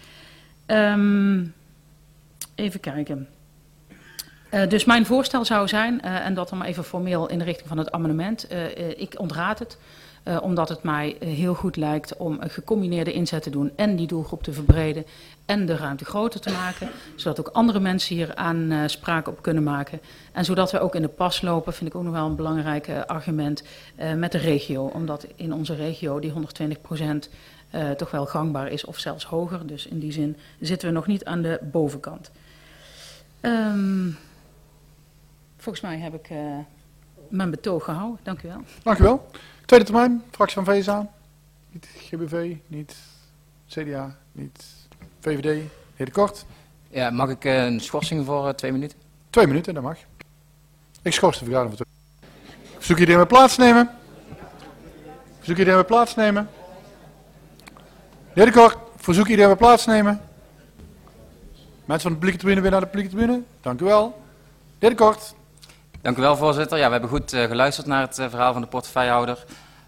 Even kijken. Dus mijn voorstel zou zijn, en dat dan maar even formeel in de richting van het amendement. Ik ontraad het, omdat het mij heel goed lijkt om een gecombineerde inzet te doen en die doelgroep te verbreden en de ruimte groter te maken. Zodat ook andere mensen hier aanspraak op kunnen maken. En zodat we ook in de pas lopen, vind ik ook nog wel een belangrijk argument, met de regio. Omdat in onze regio die 120% toch wel gangbaar is of zelfs hoger. Dus in die zin zitten we nog niet aan de bovenkant. Volgens mij heb ik mijn betoog gehouden. Dank u wel. Dank u wel. Tweede termijn, fractie van VSA. Niet GBV, niet CDA, niet VVD. Heer De Kort. Ja, mag ik een schorsing voor 2 minuten? 2 minuten, dat mag. Ik schors de vergadering voor 2 minuten. Verzoek iedereen weer plaatsnemen. Verzoek iedereen weer plaatsnemen. Heer De Kort, verzoek iedereen weer plaatsnemen. Mensen van de publieke tribune weer naar de publieke tribune. Dank u wel. De heer De Kort. Dank u wel, voorzitter. Ja, we hebben goed geluisterd naar het verhaal van de portefeuillehouder.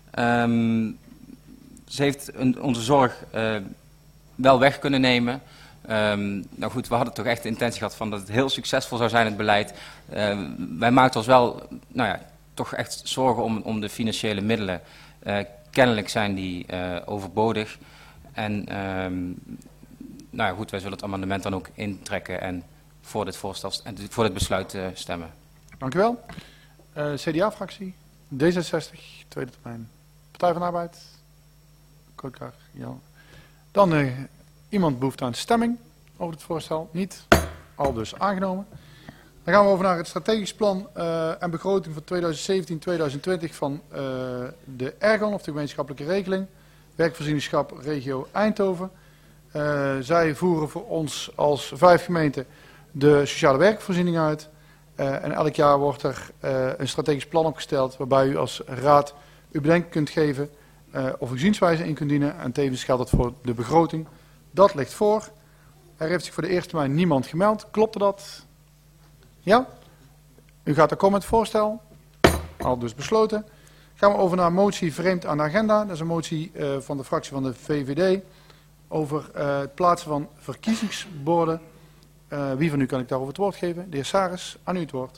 Ze heeft onze zorg wel weg kunnen nemen. Nou goed, we hadden toch echt de intentie gehad van dat het heel succesvol zou zijn, het beleid. Wij maakten ons wel, nou ja, toch echt zorgen om de financiële middelen. Kennelijk zijn die overbodig. En nou ja, goed, wij zullen het amendement dan ook intrekken en voor dit voorstel en voor dit besluit stemmen. Dank u wel. CDA-fractie, D66, tweede termijn. Partij van de Arbeid, Koolkar, ja. Dan iemand behoeft aan stemming over het voorstel. Niet. Al dus aangenomen. Dan gaan we over naar het strategisch plan en begroting voor 2017-2020 van de ERGON, of de gemeenschappelijke regeling. Werkvoorzieningschap regio Eindhoven. Zij voeren voor ons als 5 gemeenten de sociale werkvoorziening uit. En elk jaar wordt er een strategisch plan opgesteld waarbij u als raad uw bedenking kunt geven of uw zienswijze in kunt dienen. En tevens geldt dat voor de begroting. Dat ligt voor. Er heeft zich voor de eerste termijn niemand gemeld. Klopte dat? Ja? U gaat akkoord met het voorstel? Al dus besloten. Gaan we over naar een motie vreemd aan de agenda. Dat is een motie van de fractie van de VVD over het plaatsen van verkiezingsborden. Wie van u kan ik daarover het woord geven? De heer Saris, aan u het woord.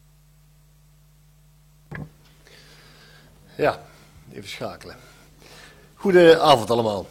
Ja, even schakelen. Goedenavond allemaal.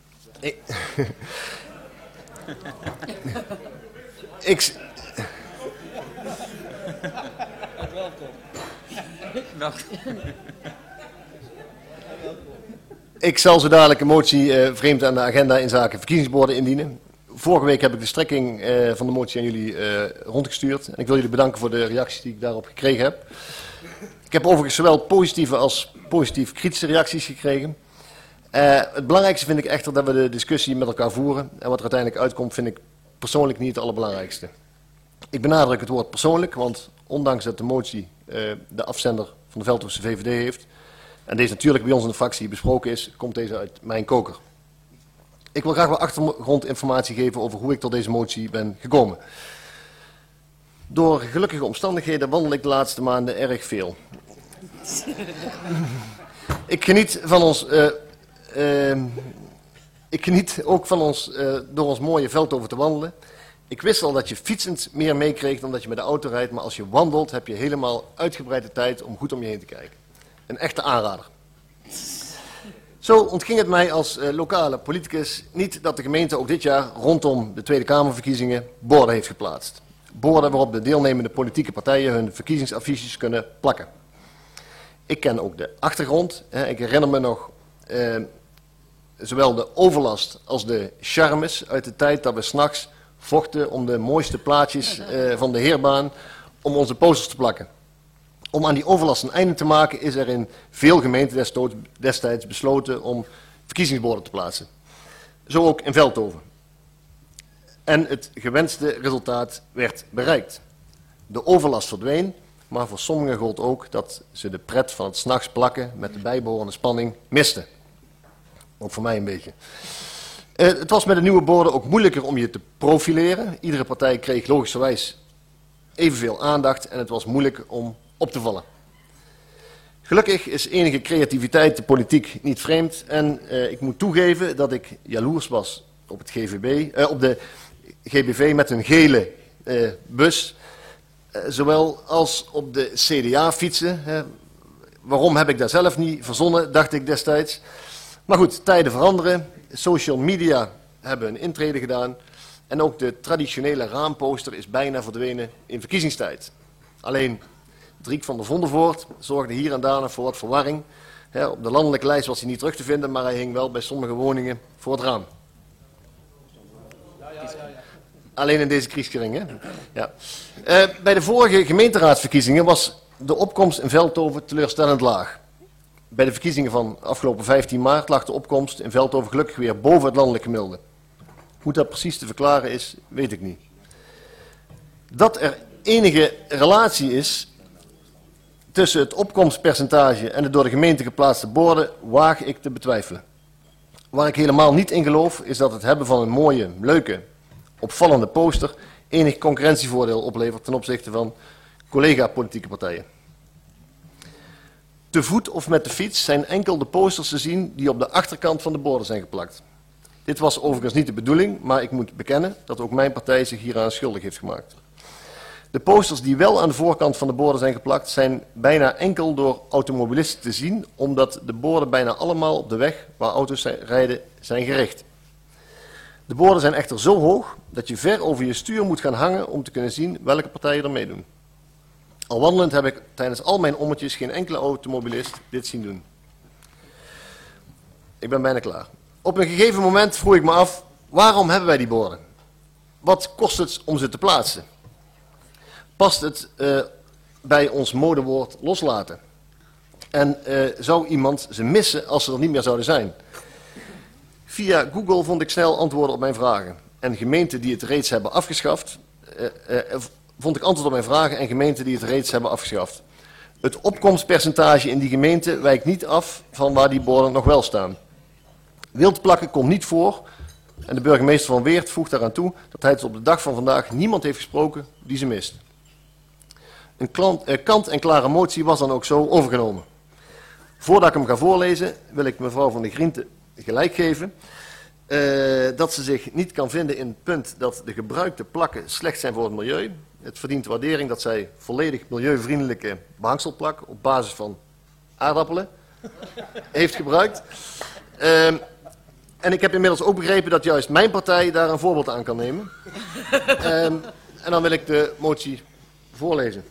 Ik zal zo dadelijk een motie vreemd aan de agenda in zaken verkiezingsborden indienen. Vorige week heb ik de strekking van de motie aan jullie rondgestuurd. En ik wil jullie bedanken voor de reacties die ik daarop gekregen heb. Ik heb overigens zowel positieve als positief kritische reacties gekregen. Het belangrijkste vind ik echter dat we de discussie met elkaar voeren. En wat er uiteindelijk uitkomt vind ik persoonlijk niet het allerbelangrijkste. Ik benadruk het woord persoonlijk, want ondanks dat de motie de afzender van de Veldhoefse VVD heeft, en deze natuurlijk bij ons in de fractie besproken is, komt deze uit mijn koker. Ik wil graag wat achtergrondinformatie geven over hoe ik tot deze motie ben gekomen. Door gelukkige omstandigheden wandel ik de laatste maanden erg veel. Ik geniet ook van ons door ons mooie Veldhoven te wandelen. Ik wist al dat je fietsend meer meekreeg dan dat je met de auto rijdt, maar als je wandelt heb je helemaal uitgebreide tijd om goed om je heen te kijken. Een echte aanrader. Zo ontging het mij als lokale politicus niet dat de gemeente ook dit jaar rondom de Tweede Kamerverkiezingen borden heeft geplaatst. Borden waarop de deelnemende politieke partijen hun verkiezingsaffiches kunnen plakken. Ik ken ook de achtergrond. Ik herinner me nog zowel de overlast als de charmes uit de tijd dat we 's nachts vochten om de mooiste plaatjes van de heerbaan om onze posters te plakken. Om aan die overlast een einde te maken is er in veel gemeenten destijds besloten om verkiezingsborden te plaatsen. Zo ook in Veldhoven. En het gewenste resultaat werd bereikt. De overlast verdween, maar voor sommigen gold ook dat ze de pret van het 's nachts plakken met de bijbehorende spanning misten. Ook voor mij een beetje. Het was met de nieuwe borden ook moeilijker om je te profileren. Iedere partij kreeg logischerwijs evenveel aandacht en het was moeilijk om op te vallen. Gelukkig is enige creativiteit de politiek niet vreemd en ik moet toegeven dat ik jaloers was op het op de GBV met een gele bus, zowel als op de CDA-fietsen. Waarom heb ik dat zelf niet verzonnen, dacht ik destijds. Maar goed, tijden veranderen, social media hebben een intrede gedaan en ook de traditionele raamposter is bijna verdwenen in verkiezingstijd. Alleen Driek van der Vondervoort zorgde hier en daar nog voor wat verwarring. Op de landelijke lijst was hij niet terug te vinden, maar hij hing wel bij sommige woningen voor het raam. Alleen in deze krieskring, hè? Ja. Bij de vorige gemeenteraadsverkiezingen was de opkomst in Veldhoven teleurstellend laag. Bij de verkiezingen van afgelopen 15 maart lag de opkomst in Veldhoven gelukkig weer boven het landelijk gemiddelde. Hoe dat precies te verklaren is, weet ik niet. Dat er enige relatie is tussen het opkomstpercentage en de door de gemeente geplaatste borden, waag ik te betwijfelen. Waar ik helemaal niet in geloof, is dat het hebben van een mooie, leuke, opvallende poster enig concurrentievoordeel oplevert ten opzichte van collega-politieke partijen. Te voet of met de fiets zijn enkel de posters te zien die op de achterkant van de borden zijn geplakt. Dit was overigens niet de bedoeling, maar ik moet bekennen dat ook mijn partij zich hieraan schuldig heeft gemaakt. De posters die wel aan de voorkant van de borden zijn geplakt zijn bijna enkel door automobilisten te zien, omdat de borden bijna allemaal op de weg waar auto's rijden zijn gericht. De borden zijn echter zo hoog dat je ver over je stuur moet gaan hangen om te kunnen zien welke partijen er meedoen. Al wandelend heb ik tijdens al mijn ommetjes geen enkele automobilist dit zien doen. Ik ben bijna klaar. Op een gegeven moment vroeg ik me af, waarom hebben wij die borden? Wat kost het om ze te plaatsen? Past het bij ons modewoord loslaten? En zou iemand ze missen als ze er niet meer zouden zijn? Via Google vond ik snel antwoorden op mijn vragen. En gemeenten die het reeds hebben afgeschaft, vond ik antwoord op mijn vragen en gemeenten die het reeds hebben afgeschaft. Het opkomstpercentage in die gemeente wijkt niet af van waar die borden nog wel staan. Wildplakken komt niet voor en de burgemeester van Weert voegt daaraan toe dat hij tot op de dag van vandaag niemand heeft gesproken die ze mist. Een kant-en-klare motie was dan ook zo overgenomen. Voordat ik hem ga voorlezen wil ik mevrouw Van der Griente gelijk geven dat ze zich niet kan vinden in het punt dat de gebruikte plakken slecht zijn voor het milieu. Het verdient waardering dat zij volledig milieuvriendelijke behangselplak op basis van aardappelen heeft gebruikt. En ik heb inmiddels ook begrepen dat juist mijn partij daar een voorbeeld aan kan nemen. En dan wil ik de motie voorlezen.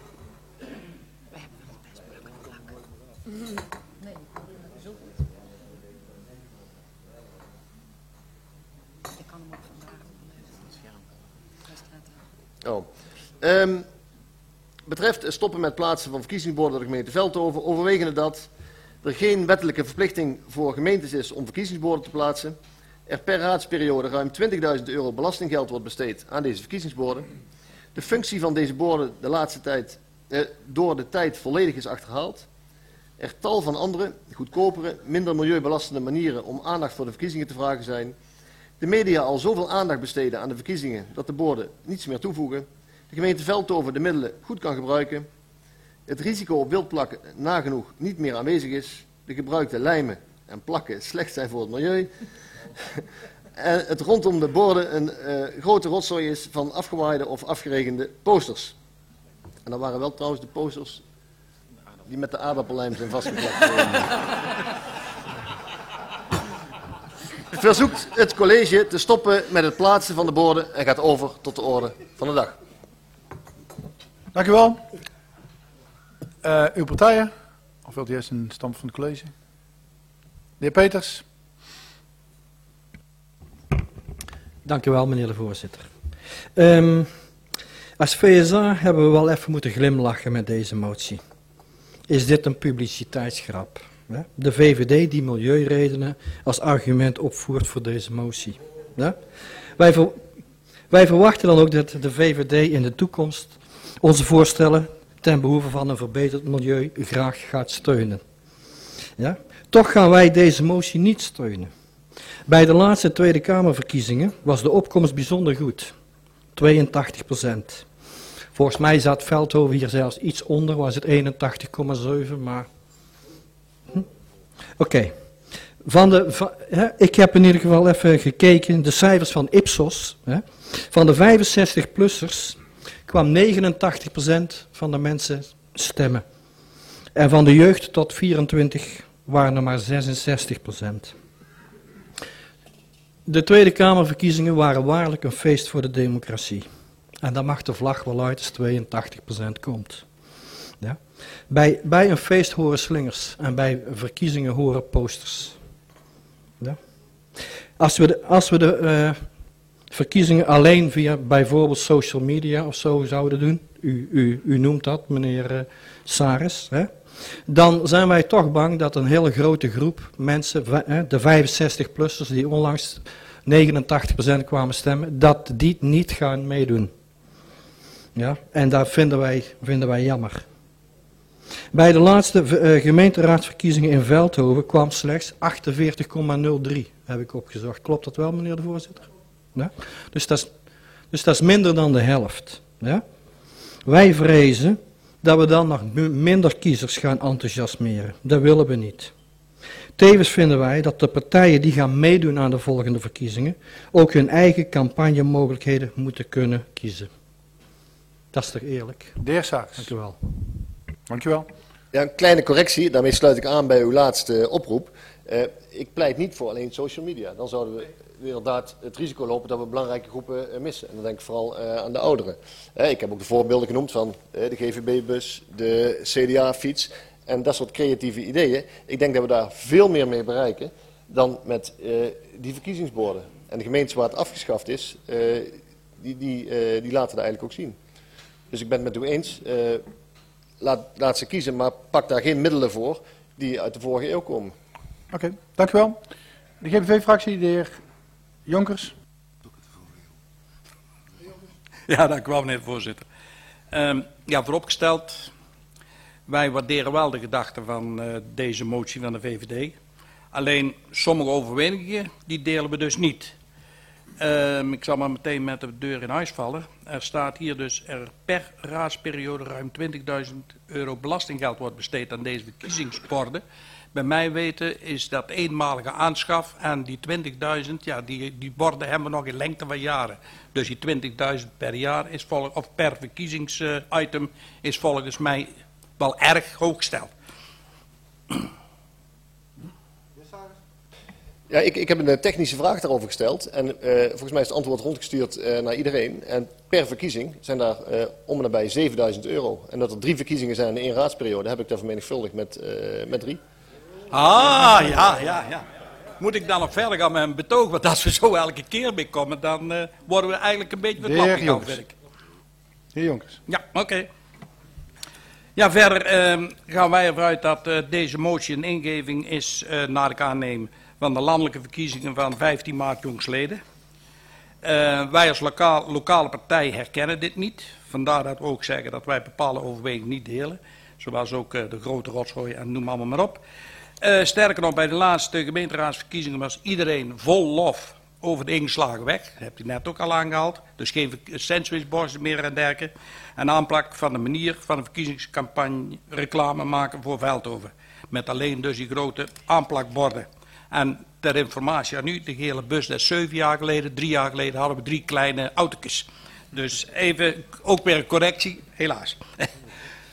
Betreft stoppen met plaatsen van verkiezingsborden door de gemeente Veldhoven, overwegende dat er geen wettelijke verplichting voor gemeentes is om verkiezingsborden te plaatsen, er per raadsperiode ruim €20.000 belastinggeld wordt besteed aan deze verkiezingsborden, de functie van deze borden de laatste tijd door de tijd volledig is achterhaald, er tal van andere, goedkopere, minder milieubelastende manieren om aandacht voor de verkiezingen te vragen zijn, de media al zoveel aandacht besteden aan de verkiezingen dat de borden niets meer toevoegen, de gemeente Veldhoven de middelen goed kan gebruiken, het risico op wildplakken nagenoeg niet meer aanwezig is, de gebruikte lijmen en plakken slecht zijn voor het milieu en het rondom de borden een grote rotzooi is van afgewaaide of afgeregende posters. En dat waren wel trouwens de posters die met de aardappellijm zijn vastgeplakt. Verzoekt het college te stoppen met het plaatsen van de borden en gaat over tot de orde van de dag. Dank u wel. Uw partijen? Of wilt u eerst een stand van het college? De heer Peters. Dank u wel, meneer de voorzitter. Als VSA hebben we wel even moeten glimlachen met deze motie. Is dit een publiciteitsgrap? Hè? De VVD die milieuredenen als argument opvoert voor deze motie. Ja? Wij verwachten dan ook dat de VVD in de toekomst onze voorstellen ten behoeve van een verbeterd milieu graag gaat steunen. Ja? Toch gaan wij deze motie niet steunen. Bij de laatste Tweede Kamerverkiezingen was de opkomst bijzonder goed. 82%. Volgens mij zat Veldhoven hier zelfs iets onder, was het 81,7, maar... Oké. Ik heb in ieder geval even gekeken, de cijfers van Ipsos. Hè. Van de 65-plussers kwam 89% van de mensen stemmen. En van de jeugd tot 24 waren er maar 66%. De Tweede Kamerverkiezingen waren waarlijk een feest voor de democratie. En dan mag de vlag wel uit als 82% komt. Ja. Bij een feest horen slingers en bij verkiezingen horen posters. Ja. Als we de verkiezingen alleen via bijvoorbeeld social media of zo zouden doen, u noemt dat, meneer Saris, hè, dan zijn wij toch bang dat een hele grote groep mensen, de 65-plussers die onlangs 89% kwamen stemmen, dat die niet gaan meedoen. Ja, en dat vinden wij jammer. Bij de laatste gemeenteraadsverkiezingen in Veldhoven kwam slechts 48,03, heb ik opgezocht. Klopt dat wel, meneer de voorzitter? Ja? Dus dat is minder dan de helft. Ja? Wij vrezen dat we dan nog minder kiezers gaan enthousiasmeren. Dat willen we niet. Tevens vinden wij dat de partijen die gaan meedoen aan de volgende verkiezingen ook hun eigen campagnemogelijkheden moeten kunnen kiezen. Dat is toch eerlijk? De heer Saars. Dank u wel. Dank u wel. Ja, een kleine correctie, daarmee sluit ik aan bij uw laatste oproep. Ik pleit niet voor alleen social media. Dan zouden we inderdaad het risico lopen dat we belangrijke groepen missen. En dan denk ik vooral aan de ouderen. Ik heb ook de voorbeelden genoemd van de GVB-bus, de CDA-fiets en dat soort creatieve ideeën. Ik denk dat we daar veel meer mee bereiken dan met die verkiezingsborden. En de gemeentes waar het afgeschaft is, die laten dat eigenlijk ook zien. Dus ik ben het met u eens. Laat ze kiezen, maar pak daar geen middelen voor die uit de vorige eeuw komen. Oké, dank u wel. De GPV-fractie, de heer Jonkers. Ja, dank u wel, meneer de voorzitter. Vooropgesteld, wij waarderen wel de gedachte van deze motie van de VVD. Alleen sommige overwegingen, die delen we dus niet. Ik zal maar meteen met de deur in huis vallen. Er staat hier dus er per raadsperiode ruim 20.000 euro belastinggeld wordt besteed aan deze verkiezingsborden. Bij mij weten is dat eenmalige aanschaf en die 20.000, ja, die borden hebben we nog in lengte van jaren. Dus die 20.000 per jaar is of per verkiezingsitem is volgens mij wel erg hoog gesteld. Ja, ik heb een technische vraag daarover gesteld en volgens mij is het antwoord rondgestuurd naar iedereen. En per verkiezing zijn daar om en nabij 7.000 euro. En dat er 3 verkiezingen zijn in 1 raadsperiode, heb ik daar vermenigvuldigd met 3. Ah, ja. Moet ik dan nog verder gaan met een betoog? Want als we zo elke keer mee komen, dan worden we eigenlijk een beetje wat lappig aan het werk. De heer Jonkers. Ja, oké. Ja, verder gaan wij ervan uit dat deze motie een ingeving is naar ik aanneem van de landelijke verkiezingen van 15 maart jongsleden. Wij als lokale partij herkennen dit niet. Vandaar dat we ook zeggen dat wij bepaalde overwegingen niet delen. Zoals ook de grote rotzooi en noem allemaal maar op. Sterker nog, bij de laatste gemeenteraadsverkiezingen was iedereen vol lof over de ingeslagen weg. Dat hebt u net ook al aangehaald. Dus geen sandwichborden meer en dergelijke. En aanplak van de manier van de verkiezingscampagne reclame maken voor Veldhoven. Met alleen dus die grote aanplakborden. En ter informatie aan u, de gele bus, dat is 7 jaar geleden, 3 jaar geleden hadden we 3 kleine autootjes. Dus even, ook weer een correctie, helaas.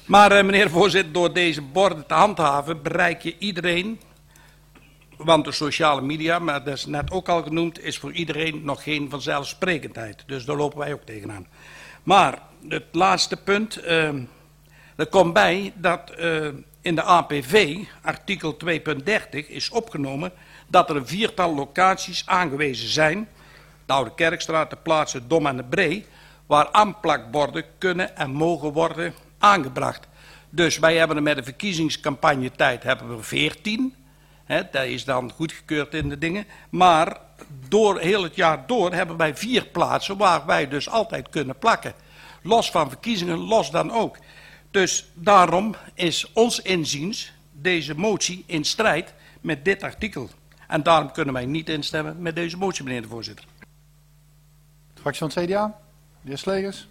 Maar meneer de voorzitter, door deze borden te handhaven bereik je iedereen. Want de sociale media, maar dat is net ook al genoemd, is voor iedereen nog geen vanzelfsprekendheid. Dus daar lopen wij ook tegenaan. Maar het laatste punt, er komt bij dat in de APV, artikel 2.30, is opgenomen dat er een 4-tal locaties aangewezen zijn, de Oude Kerkstraat, de Plaatsen, Dom en de Bree, waar aanplakborden kunnen en mogen worden aangebracht. Dus wij hebben er met de verkiezingscampagnetijd hebben we 14. Dat is dan goedgekeurd in de dingen. Maar door heel het jaar door hebben wij 4 plaatsen waar wij dus altijd kunnen plakken. Los van verkiezingen, los dan ook. Dus daarom is ons inziens deze motie in strijd met dit artikel. En daarom kunnen wij niet instemmen met deze motie, meneer de voorzitter. Fractie van het CDA, de heer Slegers.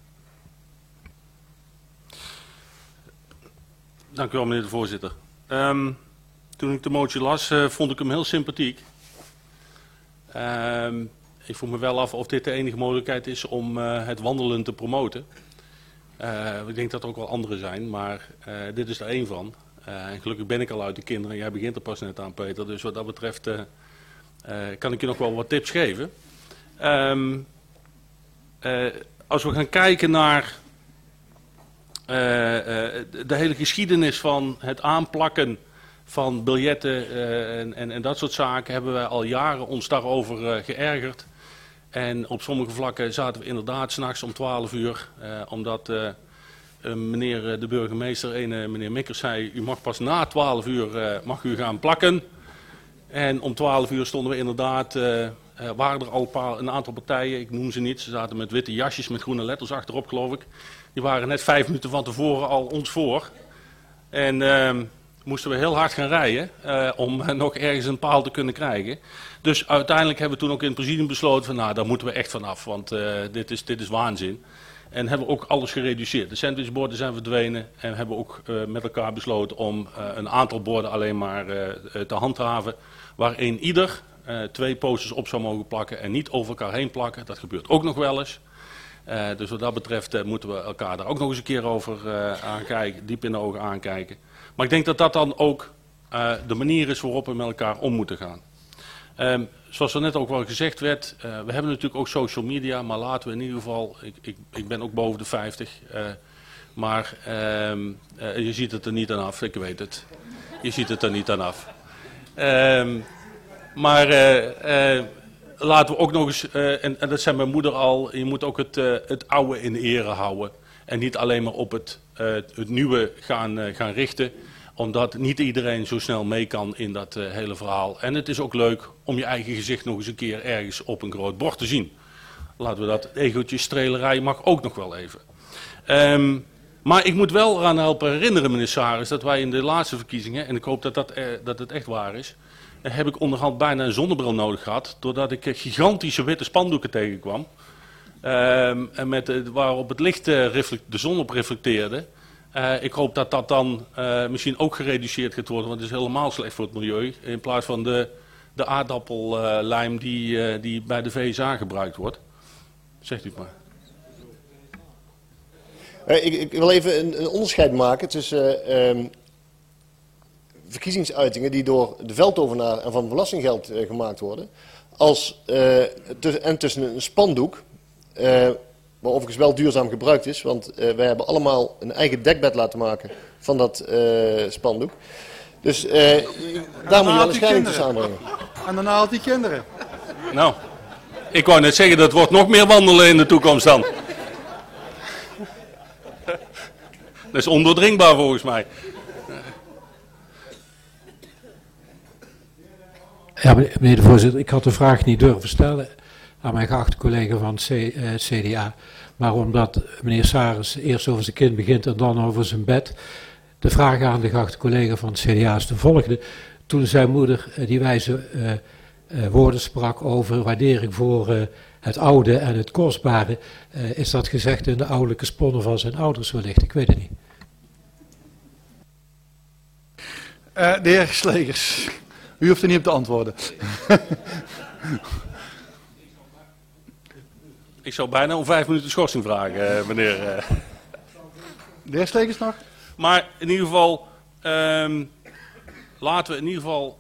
Dank u wel, meneer de voorzitter. Toen ik de motie las, vond ik hem heel sympathiek. Ik vroeg me wel af of dit de enige mogelijkheid is om het wandelen te promoten. Ik denk dat er ook wel andere zijn, maar dit is er één van. En gelukkig ben ik al uit de kinderen. Jij begint er pas net aan, Peter. Dus wat dat betreft kan ik je nog wel wat tips geven. Als we gaan kijken naar de hele geschiedenis van het aanplakken van biljetten en dat soort zaken, hebben wij al jaren ons daarover geërgerd. En op sommige vlakken zaten we inderdaad 's nachts om 12 uur, omdat meneer de burgemeester, meneer Mikkers, zei: u mag pas na 12 uur mag u gaan plakken. En om 12 uur stonden we inderdaad, waren er al een aantal partijen, ik noem ze niet, ze zaten met witte jasjes met groene letters achterop, geloof ik. Die waren net 5 minuten van tevoren al ons voor. En moesten we heel hard gaan rijden om nog ergens een paal te kunnen krijgen. Dus uiteindelijk hebben we toen ook in het presidium besloten van, nou, daar moeten we echt van af, want dit is waanzin. En hebben we ook alles gereduceerd. De sandwichborden zijn verdwenen en hebben ook met elkaar besloten om een aantal borden alleen maar te handhaven, waarin ieder 2 posters op zou mogen plakken en niet over elkaar heen plakken. Dat gebeurt ook nog wel eens. Dus wat dat betreft moeten we elkaar daar ook nog eens een keer over aankijken, diep in de ogen aankijken. Maar ik denk dat dat dan ook de manier is waarop we met elkaar om moeten gaan. Zoals er net ook wel gezegd werd, we hebben natuurlijk ook social media, maar laten we in ieder geval, ik ben ook boven de 50, maar je ziet het er niet aan af, ik weet het. Je ziet het er niet aan af. Maar laten we ook nog eens, en dat zei mijn moeder al, je moet ook het oude in ere houden. En niet alleen maar op het nieuwe gaan richten, omdat niet iedereen zo snel mee kan in dat hele verhaal. En het is ook leuk om je eigen gezicht nog eens een keer ergens op een groot bord te zien. Laten we dat egeltje strelerij mag ook nog wel even. Maar ik moet wel eraan helpen herinneren, meneer Saris, dat wij in de laatste verkiezingen, en ik hoop dat het echt waar is, heb ik onderhand bijna een zonnebril nodig gehad, doordat ik gigantische witte spandoeken tegenkwam. En waarop het licht de zon op reflecteerde. Ik hoop dat dat dan misschien ook gereduceerd gaat worden, want het is helemaal slecht voor het milieu. In plaats van de aardappellijm die bij de VSA gebruikt wordt. Zegt u het maar. Ik wil even een onderscheid maken tussen verkiezingsuitingen die door de veldtovenaar en van belastinggeld gemaakt worden, en tussen een spandoek, waar overigens wel duurzaam gebruikt is, want wij hebben allemaal een eigen dekbed laten maken van dat spandoek. Dus daar moet je wel een scheiding tussen aanbrengen. En daarna had die kinderen. Nou, ik wou net zeggen, dat wordt nog meer wandelen in de toekomst dan. Dat is ondoordringbaar volgens mij. Ja, meneer de voorzitter, ik had de vraag niet durven stellen aan mijn geachte collega van het CDA. Maar omdat meneer Saris eerst over zijn kind begint en dan over zijn bed. De vraag aan de geachte collega van het CDA is de volgende. Toen zijn moeder die wijze woorden sprak over waardering voor het oude en het kostbare. Is dat gezegd in de ouderlijke sponnen van zijn ouders wellicht? Ik weet het niet. De heer Slegers, u hoeft er niet op te antwoorden. Ik zou bijna om 5 minuten schorsing vragen, meneer. De heer Slegers nog? Maar in ieder geval, laten we in ieder geval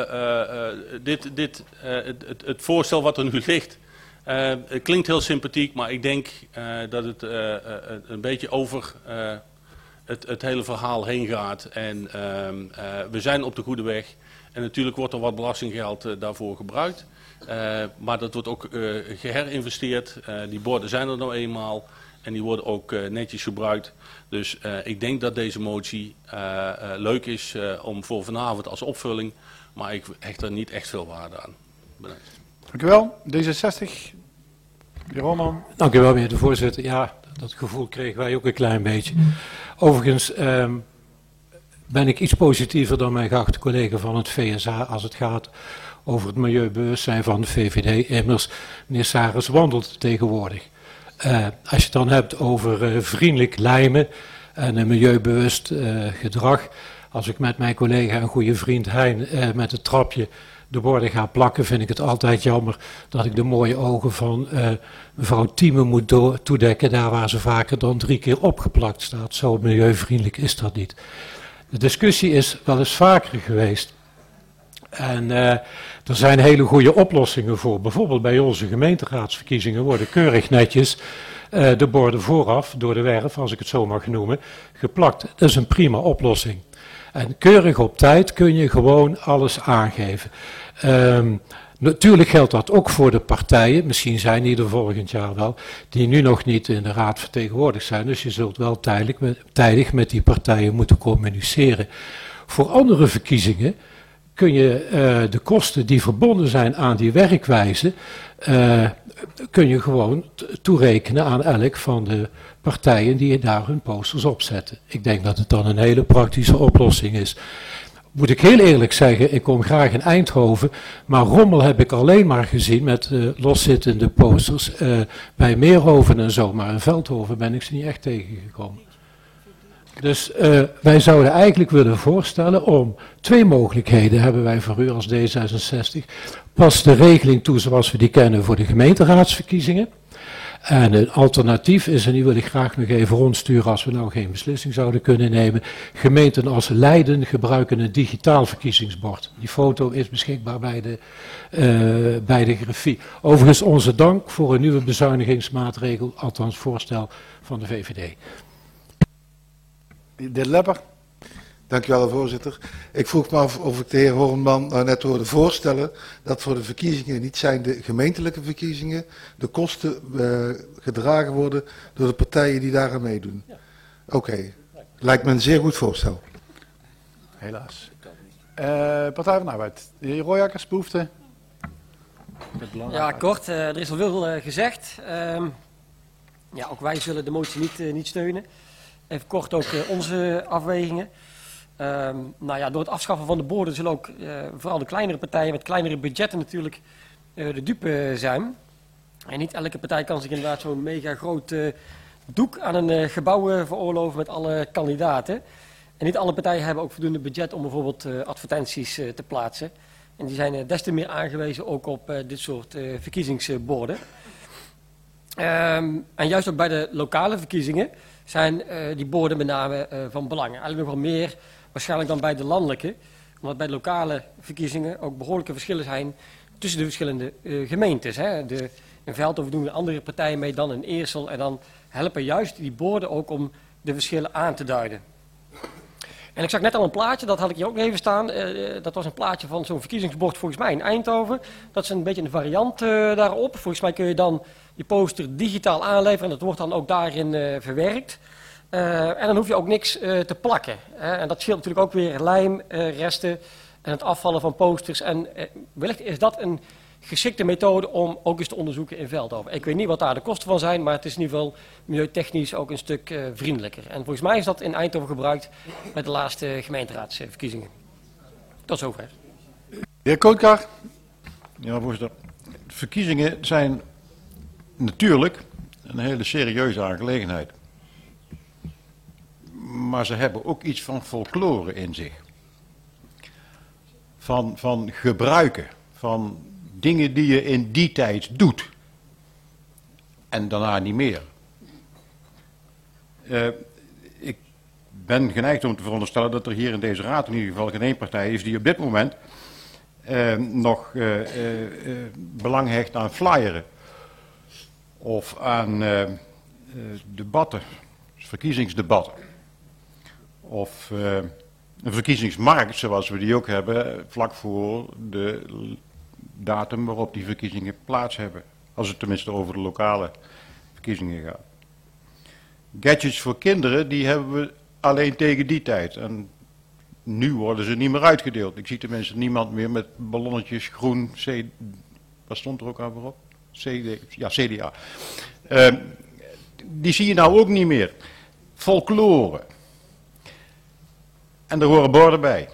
het voorstel wat er nu ligt, het klinkt heel sympathiek, maar ik denk dat het een beetje over het hele verhaal heen gaat. En we zijn op de goede weg. En natuurlijk wordt er wat belastinggeld daarvoor gebruikt. Maar dat wordt ook geherinvesteerd. Die borden zijn er nou eenmaal. En die worden ook netjes gebruikt. Dus ik denk dat deze motie leuk is om voor vanavond als opvulling. Maar ik hecht er niet echt veel waarde aan. Bedankt. Dank u wel. D66. De heer Holman. Dank u wel, meneer de voorzitter. Ja, dat gevoel kregen wij ook een klein beetje. Overigens ben ik iets positiever dan mijn geachte collega van het VSA als het gaat over het milieubewustzijn van de VVD. Immers, meneer Saris wandelt tegenwoordig. Als je het dan hebt over vriendelijk lijmen en een milieubewust gedrag. Als ik met mijn collega en goede vriend Hein met het trapje de borden ga plakken, vind ik het altijd jammer dat ik de mooie ogen van mevrouw Thieme moet toedekken, daar waar ze vaker dan 3 keer opgeplakt staat. Zo milieuvriendelijk is dat niet. De discussie is wel eens vaker geweest. En er zijn hele goede oplossingen voor. Bijvoorbeeld bij onze gemeenteraadsverkiezingen worden keurig netjes de borden vooraf door de werf, als ik het zo mag noemen, geplakt. Dat is een prima oplossing. En keurig op tijd kun je gewoon alles aangeven. Natuurlijk geldt dat ook voor de partijen, misschien zijn die er volgend jaar wel, die nu nog niet in de raad vertegenwoordigd zijn. Dus je zult wel tijdig met die partijen moeten communiceren. Voor andere verkiezingen kun je de kosten die verbonden zijn aan die werkwijze, kun je gewoon toerekenen aan elk van de partijen die daar hun posters op zetten. Ik denk dat het dan een hele praktische oplossing is. Moet ik heel eerlijk zeggen, ik kom graag in Eindhoven, maar rommel heb ik alleen maar gezien met loszittende posters bij Meerhoven en zo, maar in Veldhoven ben ik ze niet echt tegengekomen. Dus wij zouden eigenlijk willen voorstellen om 2 mogelijkheden hebben wij voor u als D66. Pas de regeling toe zoals we die kennen voor de gemeenteraadsverkiezingen. En een alternatief is, en die wil ik graag nog even rondsturen als we nou geen beslissing zouden kunnen nemen. Gemeenten als Leiden gebruiken een digitaal verkiezingsbord. Die foto is beschikbaar bij de grafie. Overigens onze dank voor een nieuwe bezuinigingsmaatregel, althans voorstel van de VVD. De heer Lepper. Dank u wel, voorzitter. Ik vroeg me af of ik de heer Hornman nou net hoorde voorstellen dat voor de verkiezingen, niet zijn de gemeentelijke verkiezingen, de kosten gedragen worden door de partijen die daaraan meedoen. Ja. Oké. Lijkt me een zeer goed voorstel. Helaas. Partij van de Arbeid. De heer Royakkers, behoefte? Ja, kort. Er is al veel gezegd. Ja, ook wij zullen de motie niet steunen. Even kort ook onze afwegingen. Nou ja, door het afschaffen van de borden zullen ook vooral de kleinere partijen met kleinere budgetten natuurlijk de dupe zijn. En niet elke partij kan zich inderdaad zo'n mega groot doek aan een gebouw veroorloven met alle kandidaten. En niet alle partijen hebben ook voldoende budget om bijvoorbeeld advertenties te plaatsen. En die zijn des te meer aangewezen ook op dit soort verkiezingsborden. En juist ook bij de lokale verkiezingen zijn die borden met name van belang. Eigenlijk nog wel meer waarschijnlijk dan bij de landelijke. Omdat bij de lokale verkiezingen ook behoorlijke verschillen zijn tussen de verschillende gemeentes. Hè. In Veldhoven doen de andere partijen mee dan in Eersel. En dan helpen juist die borden ook om de verschillen aan te duiden. En ik zag net al een plaatje, dat had ik hier ook even staan. Dat was een plaatje van zo'n verkiezingsbord volgens mij in Eindhoven. Dat is een beetje een variant daarop. Volgens mij kun je dan je poster digitaal aanleveren en dat wordt dan ook daarin verwerkt. En dan hoef je ook niks te plakken. En dat scheelt natuurlijk ook weer lijmresten en het afvallen van posters. En wellicht is dat een geschikte methode om ook eens te onderzoeken in Veldhoven. Ik weet niet wat daar de kosten van zijn, maar het is in ieder geval milieutechnisch ook een stuk vriendelijker. En volgens mij is dat in Eindhoven gebruikt met de laatste gemeenteraadsverkiezingen. Tot zover. De heer Kootkar. Ja, voorzitter. Verkiezingen zijn natuurlijk een hele serieuze aangelegenheid. Maar ze hebben ook iets van folklore in zich. Van gebruiken, van dingen die je in die tijd doet. En daarna niet meer. Ik ben geneigd om te veronderstellen dat er hier in deze raad in ieder geval geen één partij is die op dit moment nog belang hecht aan flyeren of aan debatten, verkiezingsdebatten of een verkiezingsmarkt zoals we die ook hebben vlak voor de datum waarop die verkiezingen plaats hebben, als het tenminste over de lokale verkiezingen gaat. Gadgets voor kinderen, die hebben we alleen tegen die tijd. En nu worden ze niet meer uitgedeeld. Ik zie tenminste niemand meer met ballonnetjes groen, wat stond er ook aan voorop? CDA. Die zie je nou ook niet meer. Folklore. En er horen borden bij.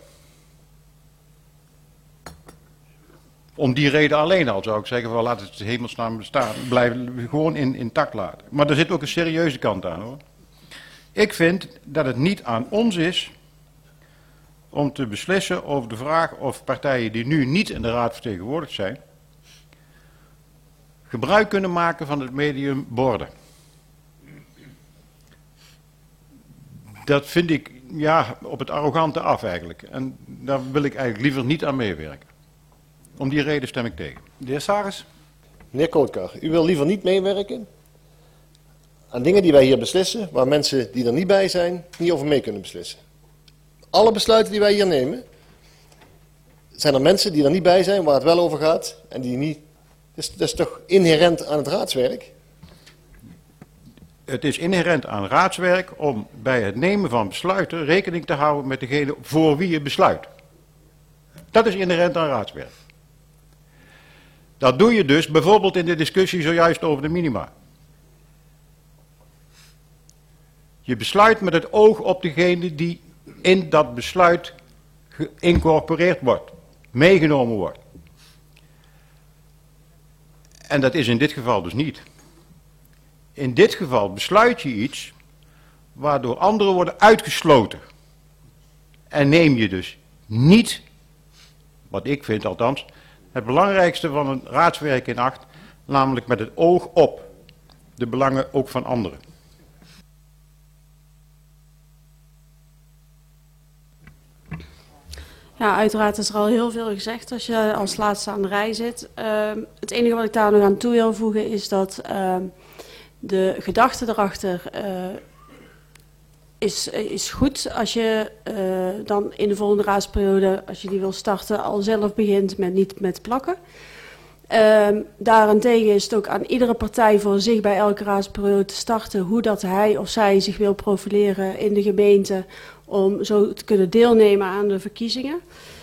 Om die reden alleen al zou ik zeggen, wel, laat het hemelsnaam bestaan, blijven gewoon intact laten. Maar er zit ook een serieuze kant aan, hoor. Ik vind dat het niet aan ons is om te beslissen over de vraag of partijen die nu niet in de raad vertegenwoordigd zijn, gebruik kunnen maken van het medium borden. Dat vind ik, ja, op het arrogante af eigenlijk. En daar wil ik eigenlijk liever niet aan meewerken. Om die reden stem ik tegen. De heer Saris. Meneer Kootkar, u wil liever niet meewerken aan dingen die wij hier beslissen, waar mensen die er niet bij zijn, niet over mee kunnen beslissen. Alle besluiten die wij hier nemen, zijn er mensen die er niet bij zijn, waar het wel over gaat, en die niet... Dat is toch inherent aan het raadswerk? Het is inherent aan raadswerk om bij het nemen van besluiten rekening te houden met degene voor wie je besluit. Dat is inherent aan raadswerk. Dat doe je dus bijvoorbeeld in de discussie zojuist over de minima. Je besluit met het oog op degene die in dat besluit geïncorporeerd wordt, meegenomen wordt. En dat is in dit geval dus niet. In dit geval besluit je iets waardoor anderen worden uitgesloten. En neem je dus niet, wat ik vind althans, het belangrijkste van het raadswerk in acht, namelijk met het oog op de belangen ook van anderen. Ja, uiteraard is er al heel veel gezegd als je als laatste aan de rij zit. Het enige wat ik daar nog aan toe wil voegen is dat de gedachte erachter is goed als je dan in de volgende raadsperiode, als je die wil starten, al zelf begint met niet met plakken. Daarentegen is het ook aan iedere partij voor zich bij elke raadsperiode te starten hoe dat hij of zij zich wil profileren in de gemeente om zo te kunnen deelnemen aan de verkiezingen.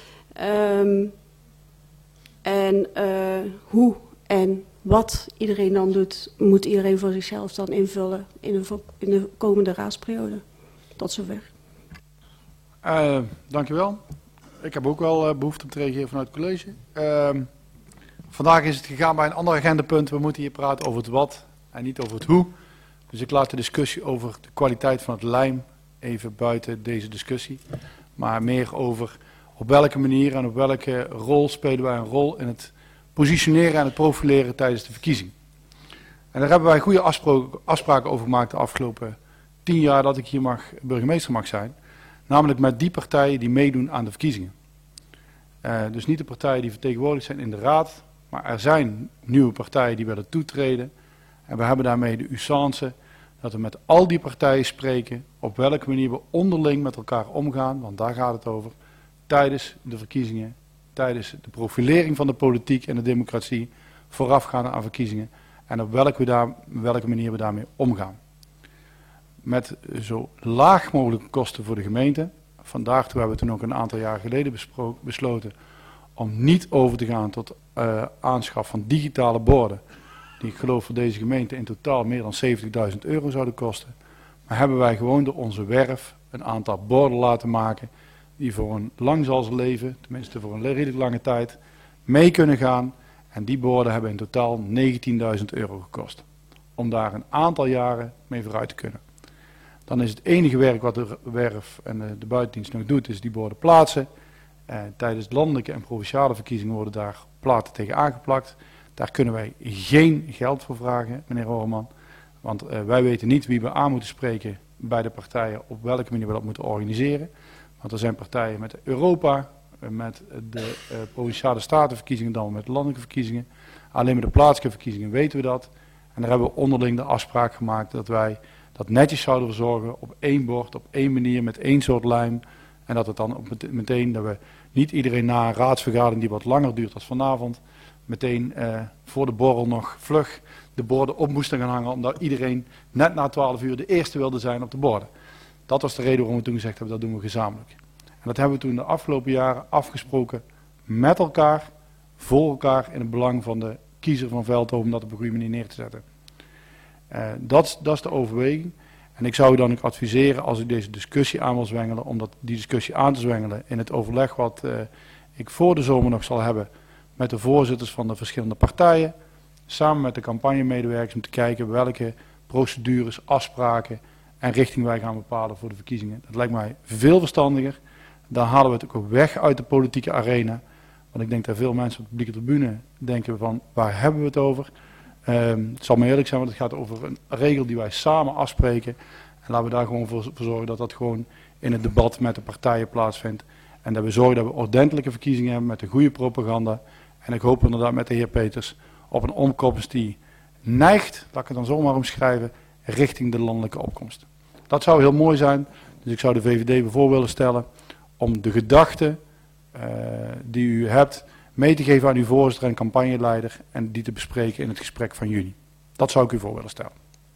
Hoe en wat iedereen dan doet, moet iedereen voor zichzelf dan invullen in de komende raadsperiode. Tot zover. Dankjewel. Ik heb ook wel behoefte om te reageren vanuit het college. Vandaag is het gegaan bij een ander agendapunt. We moeten hier praten over het wat en niet over het hoe. Dus ik laat de discussie over de kwaliteit van het lijm even buiten deze discussie. Maar meer over op welke manier en op welke rol spelen wij een rol in het positioneren en het profileren tijdens de verkiezing. En daar hebben wij goede afspraken over gemaakt de afgelopen 10 jaar dat ik hier burgemeester mag zijn. Namelijk met die partijen die meedoen aan de verkiezingen. Dus niet de partijen die vertegenwoordigd zijn in de raad, maar er zijn nieuwe partijen die willen toetreden. En we hebben daarmee de usance dat we met al die partijen spreken op welke manier we onderling met elkaar omgaan, want daar gaat het over, tijdens de verkiezingen, tijdens de profilering van de politiek en de democratie, voorafgaande aan verkiezingen, en op welke manier we daarmee omgaan. Met zo laag mogelijke kosten voor de gemeente. Vandaag toe hebben we toen ook een aantal jaar geleden besloten om niet over te gaan tot aanschaf van digitale borden, die ik geloof voor deze gemeente in totaal meer dan €70.000 zouden kosten. Maar hebben wij gewoon door onze werf een aantal borden laten maken die voor een lang zal ze leven, tenminste voor een redelijk lange tijd, mee kunnen gaan. En die borden hebben in totaal €19.000 gekost. Om daar een aantal jaren mee vooruit te kunnen. Dan is het enige werk wat de werf en de buitendienst nog doet, is die borden plaatsen. Tijdens landelijke en provinciale verkiezingen worden daar platen tegen aangeplakt. Daar kunnen wij geen geld voor vragen, meneer Horeman. Want wij weten niet wie we aan moeten spreken bij de partijen op welke manier we dat moeten organiseren. Want er zijn partijen met Europa, met de provinciale statenverkiezingen, dan met landelijke verkiezingen. Alleen met de plaatselijke verkiezingen weten we dat. En daar hebben we onderling de afspraak gemaakt dat wij dat netjes zouden verzorgen op één bord, op één manier, met één soort lijm. En dat het dan meteen, dat we niet iedereen na een raadsvergadering die wat langer duurt als vanavond, meteen voor de borrel nog vlug de borden op moesten gaan hangen, omdat iedereen net na 12 uur de eerste wilde zijn op de borden. Dat was de reden waarom we toen gezegd hebben, dat doen we gezamenlijk. En dat hebben we toen de afgelopen jaren afgesproken met elkaar, voor elkaar, in het belang van de kiezer van Veldhoven, om dat op een goede manier neer te zetten. Dat is de overweging. En ik zou u dan ook adviseren, als u deze discussie aan wil zwengelen, om die discussie aan te zwengelen in het overleg wat ik voor de zomer nog zal hebben met de voorzitters van de verschillende partijen, samen met de campagnemedewerkers, om te kijken welke procedures, afspraken en richting wij gaan bepalen voor de verkiezingen. Dat lijkt mij veel verstandiger. Dan halen we het ook weg uit de politieke arena. Want ik denk dat veel mensen op de publieke tribune denken van, waar hebben we het over? Het zal me eerlijk zijn, want het gaat over een regel die wij samen afspreken. En laten we daar gewoon voor zorgen dat dat gewoon in het debat met de partijen plaatsvindt. En dat we zorgen dat we ordentelijke verkiezingen hebben met een goede propaganda. En ik hoop inderdaad met de heer Peters op een opkomst die neigt, laat ik het dan zomaar omschrijven, richting de landelijke opkomst. Dat zou heel mooi zijn. Dus ik zou de VVD voor willen stellen om de gedachten die u hebt mee te geven aan uw voorzitter en campagneleider en die te bespreken in het gesprek van juni. Dat zou ik u voor willen stellen.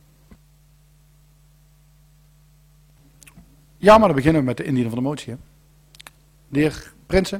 Ja, maar dan beginnen we met de indiener van de motie. Hè. De heer Prinsen.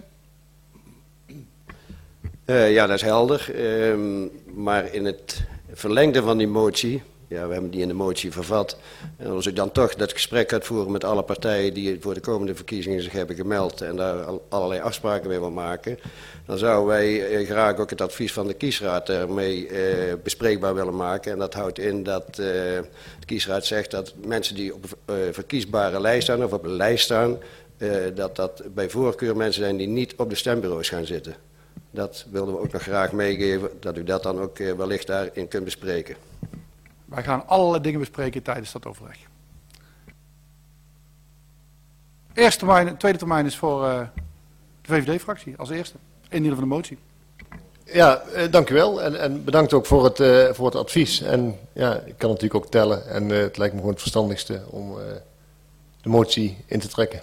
Ja, dat is helder. Maar in het verlengde van die motie, ja, we hebben die in de motie vervat. En als ik dan toch dat gesprek gaat voeren met alle partijen die voor de komende verkiezingen zich hebben gemeld en daar allerlei afspraken mee wil maken, dan zouden wij graag ook het advies van de kiesraad ermee bespreekbaar willen maken. En dat houdt in dat de kiesraad zegt dat mensen die op een verkiesbare lijst staan of op een lijst staan, dat bij voorkeur mensen zijn die niet op de stembureaus gaan zitten. Dat wilden we ook nog graag meegeven, dat u dat dan ook wellicht daarin kunt bespreken. Wij gaan allerlei dingen bespreken tijdens dat overleg. Eerste termijn, tweede termijn is voor de VVD-fractie als eerste. Indiener van de motie. Ja, dank u wel. En bedankt ook voor het advies. En ja, ik kan natuurlijk ook tellen. En het lijkt me gewoon het verstandigste om de motie in te trekken.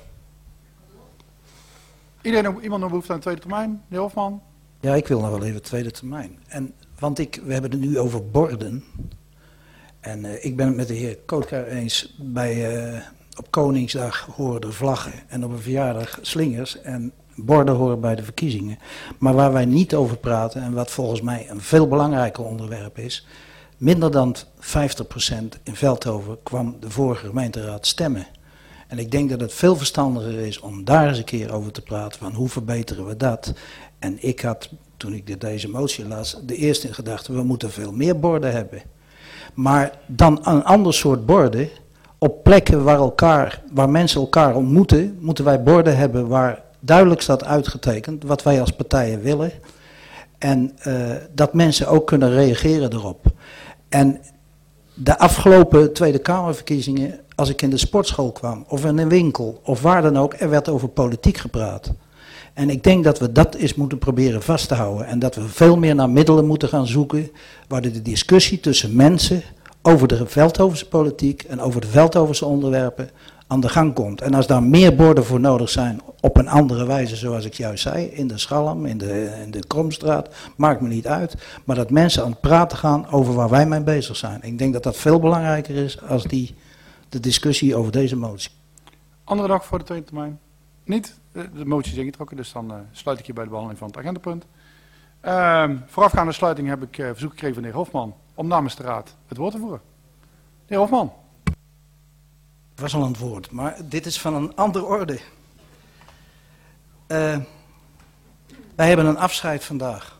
Iemand nog behoefte aan een tweede termijn? De heer Hofman? Ja, ik wil nog wel even tweede termijn. Want we hebben het nu over borden. En ik ben het met de heer Kootkaar eens. Op Koningsdag horen er vlaggen en op een verjaardag slingers en borden horen bij de verkiezingen. Maar waar wij niet over praten en wat volgens mij een veel belangrijker onderwerp is, minder dan 50% in Veldhoven kwam de vorige gemeenteraad stemmen. En ik denk dat het veel verstandiger is om daar eens een keer over te praten van hoe verbeteren we dat. En ik had, toen ik deze motie las, de eerste gedachte, we moeten veel meer borden hebben. Maar dan een ander soort borden, op plekken waar mensen elkaar ontmoeten, moeten wij borden hebben waar duidelijk staat uitgetekend wat wij als partijen willen. En dat mensen ook kunnen reageren erop. En de afgelopen Tweede Kamerverkiezingen, als ik in de sportschool kwam, of in een winkel, of waar dan ook, er werd over politiek gepraat. En ik denk dat we dat eens moeten proberen vast te houden. En dat we veel meer naar middelen moeten gaan zoeken, waar de discussie tussen mensen over de Veldhovense politiek en over de Veldhovense onderwerpen aan de gang komt. En als daar meer borden voor nodig zijn, op een andere wijze, zoals ik juist zei, in de Schalm, in de Kromstraat, maakt me niet uit. Maar dat mensen aan het praten gaan over waar wij mee bezig zijn. Ik denk dat dat veel belangrijker is als de discussie over deze motie. Andere dag voor de tweede termijn? Niet? De motie is ingetrokken, dus dan sluit ik hier bij de behandeling van het agendapunt. Voorafgaande sluiting heb ik verzoek gekregen van de heer Hofman om namens de raad het woord te voeren. De heer Hofman. Het was al een woord, maar dit is van een andere orde. Wij hebben een afscheid vandaag.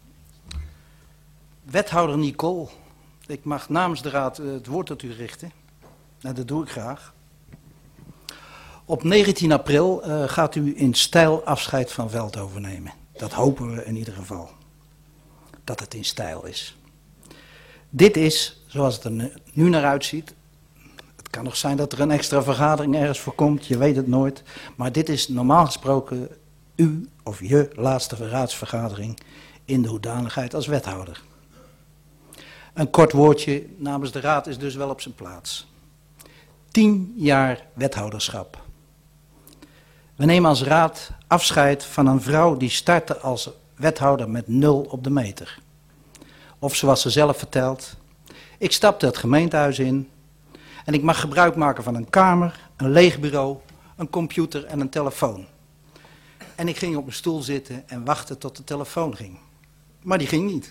Wethouder Nicole, ik mag namens de raad het woord tot u richten. En dat doe ik graag. Op 19 april gaat u in stijl afscheid van Veldhoven nemen. Dat hopen we in ieder geval. Dat het in stijl is. Dit is, zoals het er nu naar uitziet, het kan nog zijn dat er een extra vergadering ergens voor komt, je weet het nooit. Maar dit is normaal gesproken uw of je laatste raadsvergadering in de hoedanigheid als wethouder. Een kort woordje namens de raad is dus wel op zijn plaats. 10 jaar wethouderschap. We nemen als raad afscheid van een vrouw die startte als wethouder met 0 op de meter. Of zoals ze zelf vertelt, ik stapte het gemeentehuis in en ik mag gebruik maken van een kamer, een leeg bureau, een computer en een telefoon. En ik ging op mijn stoel zitten en wachtte tot de telefoon ging. Maar die ging niet.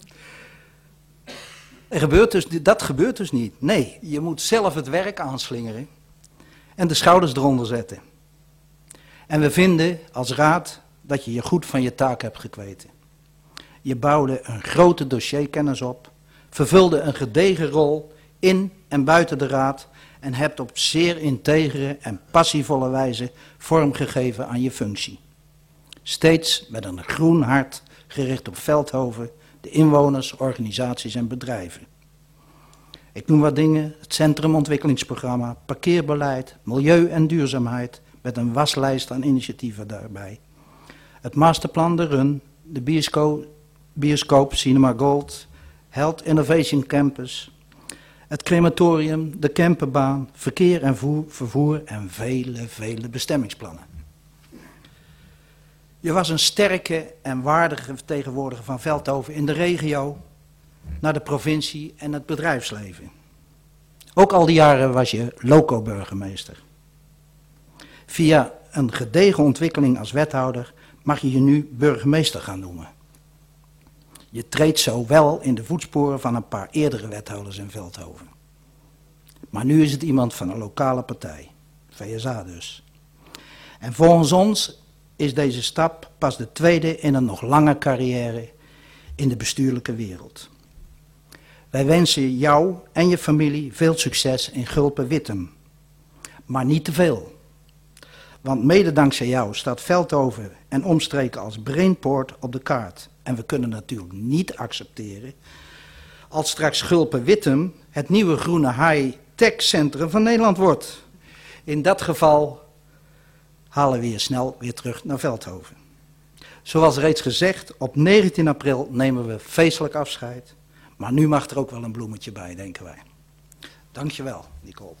Dat gebeurt dus niet. Nee, je moet zelf het werk aanslingeren en de schouders eronder zetten. En we vinden als raad dat je je goed van je taak hebt gekweten. Je bouwde een grote dossierkennis op, vervulde een gedegen rol in en buiten de raad en hebt op zeer integere en passievolle wijze vormgegeven aan je functie. Steeds met een groen hart gericht op Veldhoven, de inwoners, organisaties en bedrijven. Ik noem wat dingen: het centrumontwikkelingsprogramma, parkeerbeleid, milieu en duurzaamheid, met een waslijst aan initiatieven daarbij. Het masterplan De Run, de bioscoop Cinema Gold, Health Innovation Campus, het crematorium, de camperbaan, verkeer en vervoer en vele bestemmingsplannen. Je was een sterke en waardige vertegenwoordiger van Veldhoven in de regio, naar de provincie en het bedrijfsleven. Ook al die jaren was je loco-burgemeester. Via een gedegen ontwikkeling als wethouder mag je je nu burgemeester gaan noemen. Je treedt zo wel in de voetsporen van een paar eerdere wethouders in Veldhoven. Maar nu is het iemand van een lokale partij, VSA dus. En volgens ons is deze stap pas de tweede in een nog lange carrière in de bestuurlijke wereld. Wij wensen jou en je familie veel succes in Gulpen-Wittem. Maar niet te veel. Want mede dankzij jou staat Veldhoven en omstreken als Brainport op de kaart. En we kunnen natuurlijk niet accepteren als straks Gulpen-Wittem het nieuwe groene high-tech centrum van Nederland wordt. In dat geval halen we je snel weer terug naar Veldhoven. Zoals reeds gezegd, op 19 april nemen we feestelijk afscheid. Maar nu mag er ook wel een bloemetje bij, denken wij. Dankjewel, Nicole.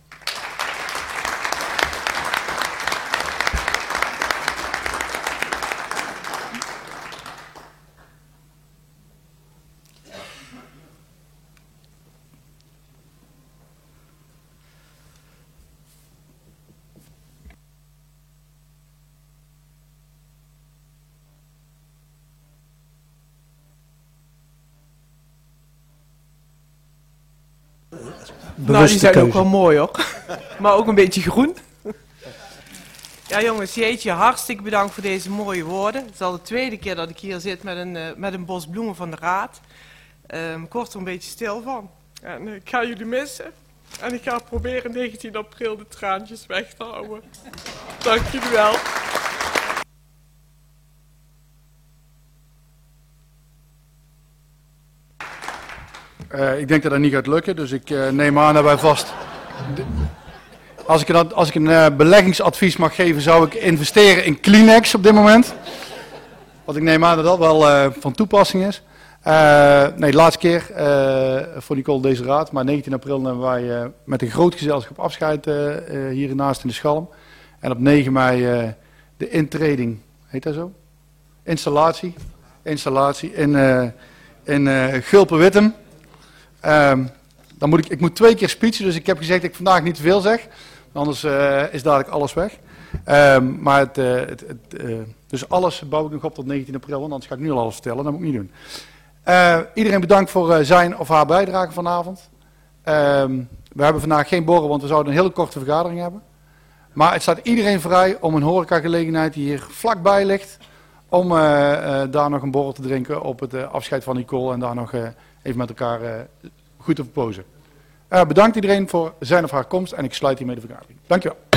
Nou, die zijn ook wel mooi hoor. Maar ook een beetje groen. Ja jongens, jeetje, hartstikke bedankt voor deze mooie woorden. Het is al de tweede keer dat ik hier zit met een bos bloemen van de raad. Ik word er een beetje stil van. En ik ga jullie missen. En ik ga proberen 19 april de traantjes weg te houden. Dank jullie wel. Ik denk dat dat niet gaat lukken, dus ik neem aan dat wij vast... Als ik een beleggingsadvies mag geven, zou ik investeren in Kleenex op dit moment. Want ik neem aan dat dat wel van toepassing is. Nee, de laatste keer voor Nicole deze raad, maar 19 april nemen wij met een groot gezelschap afscheid hiernaast in de Schalm. En op 9 mei de intreding, heet dat zo? Installatie in Gulpen-Wittem. Ik moet 2 keer speechen, dus ik heb gezegd dat ik vandaag niet te veel zeg. Anders is dadelijk alles weg. Dus alles bouw ik nog op tot 19 april, want anders ga ik nu al alles vertellen. Dat moet ik niet doen. Iedereen bedankt voor zijn of haar bijdrage vanavond. We hebben vandaag geen borrel, want we zouden een hele korte vergadering hebben. Maar het staat iedereen vrij om een horecagelegenheid die hier vlakbij ligt, om daar nog een borrel te drinken op het afscheid van Nicole en daar nog even met elkaar goed te verpozen. Bedankt iedereen voor zijn of haar komst en ik sluit hiermee de vergadering. Dankjewel.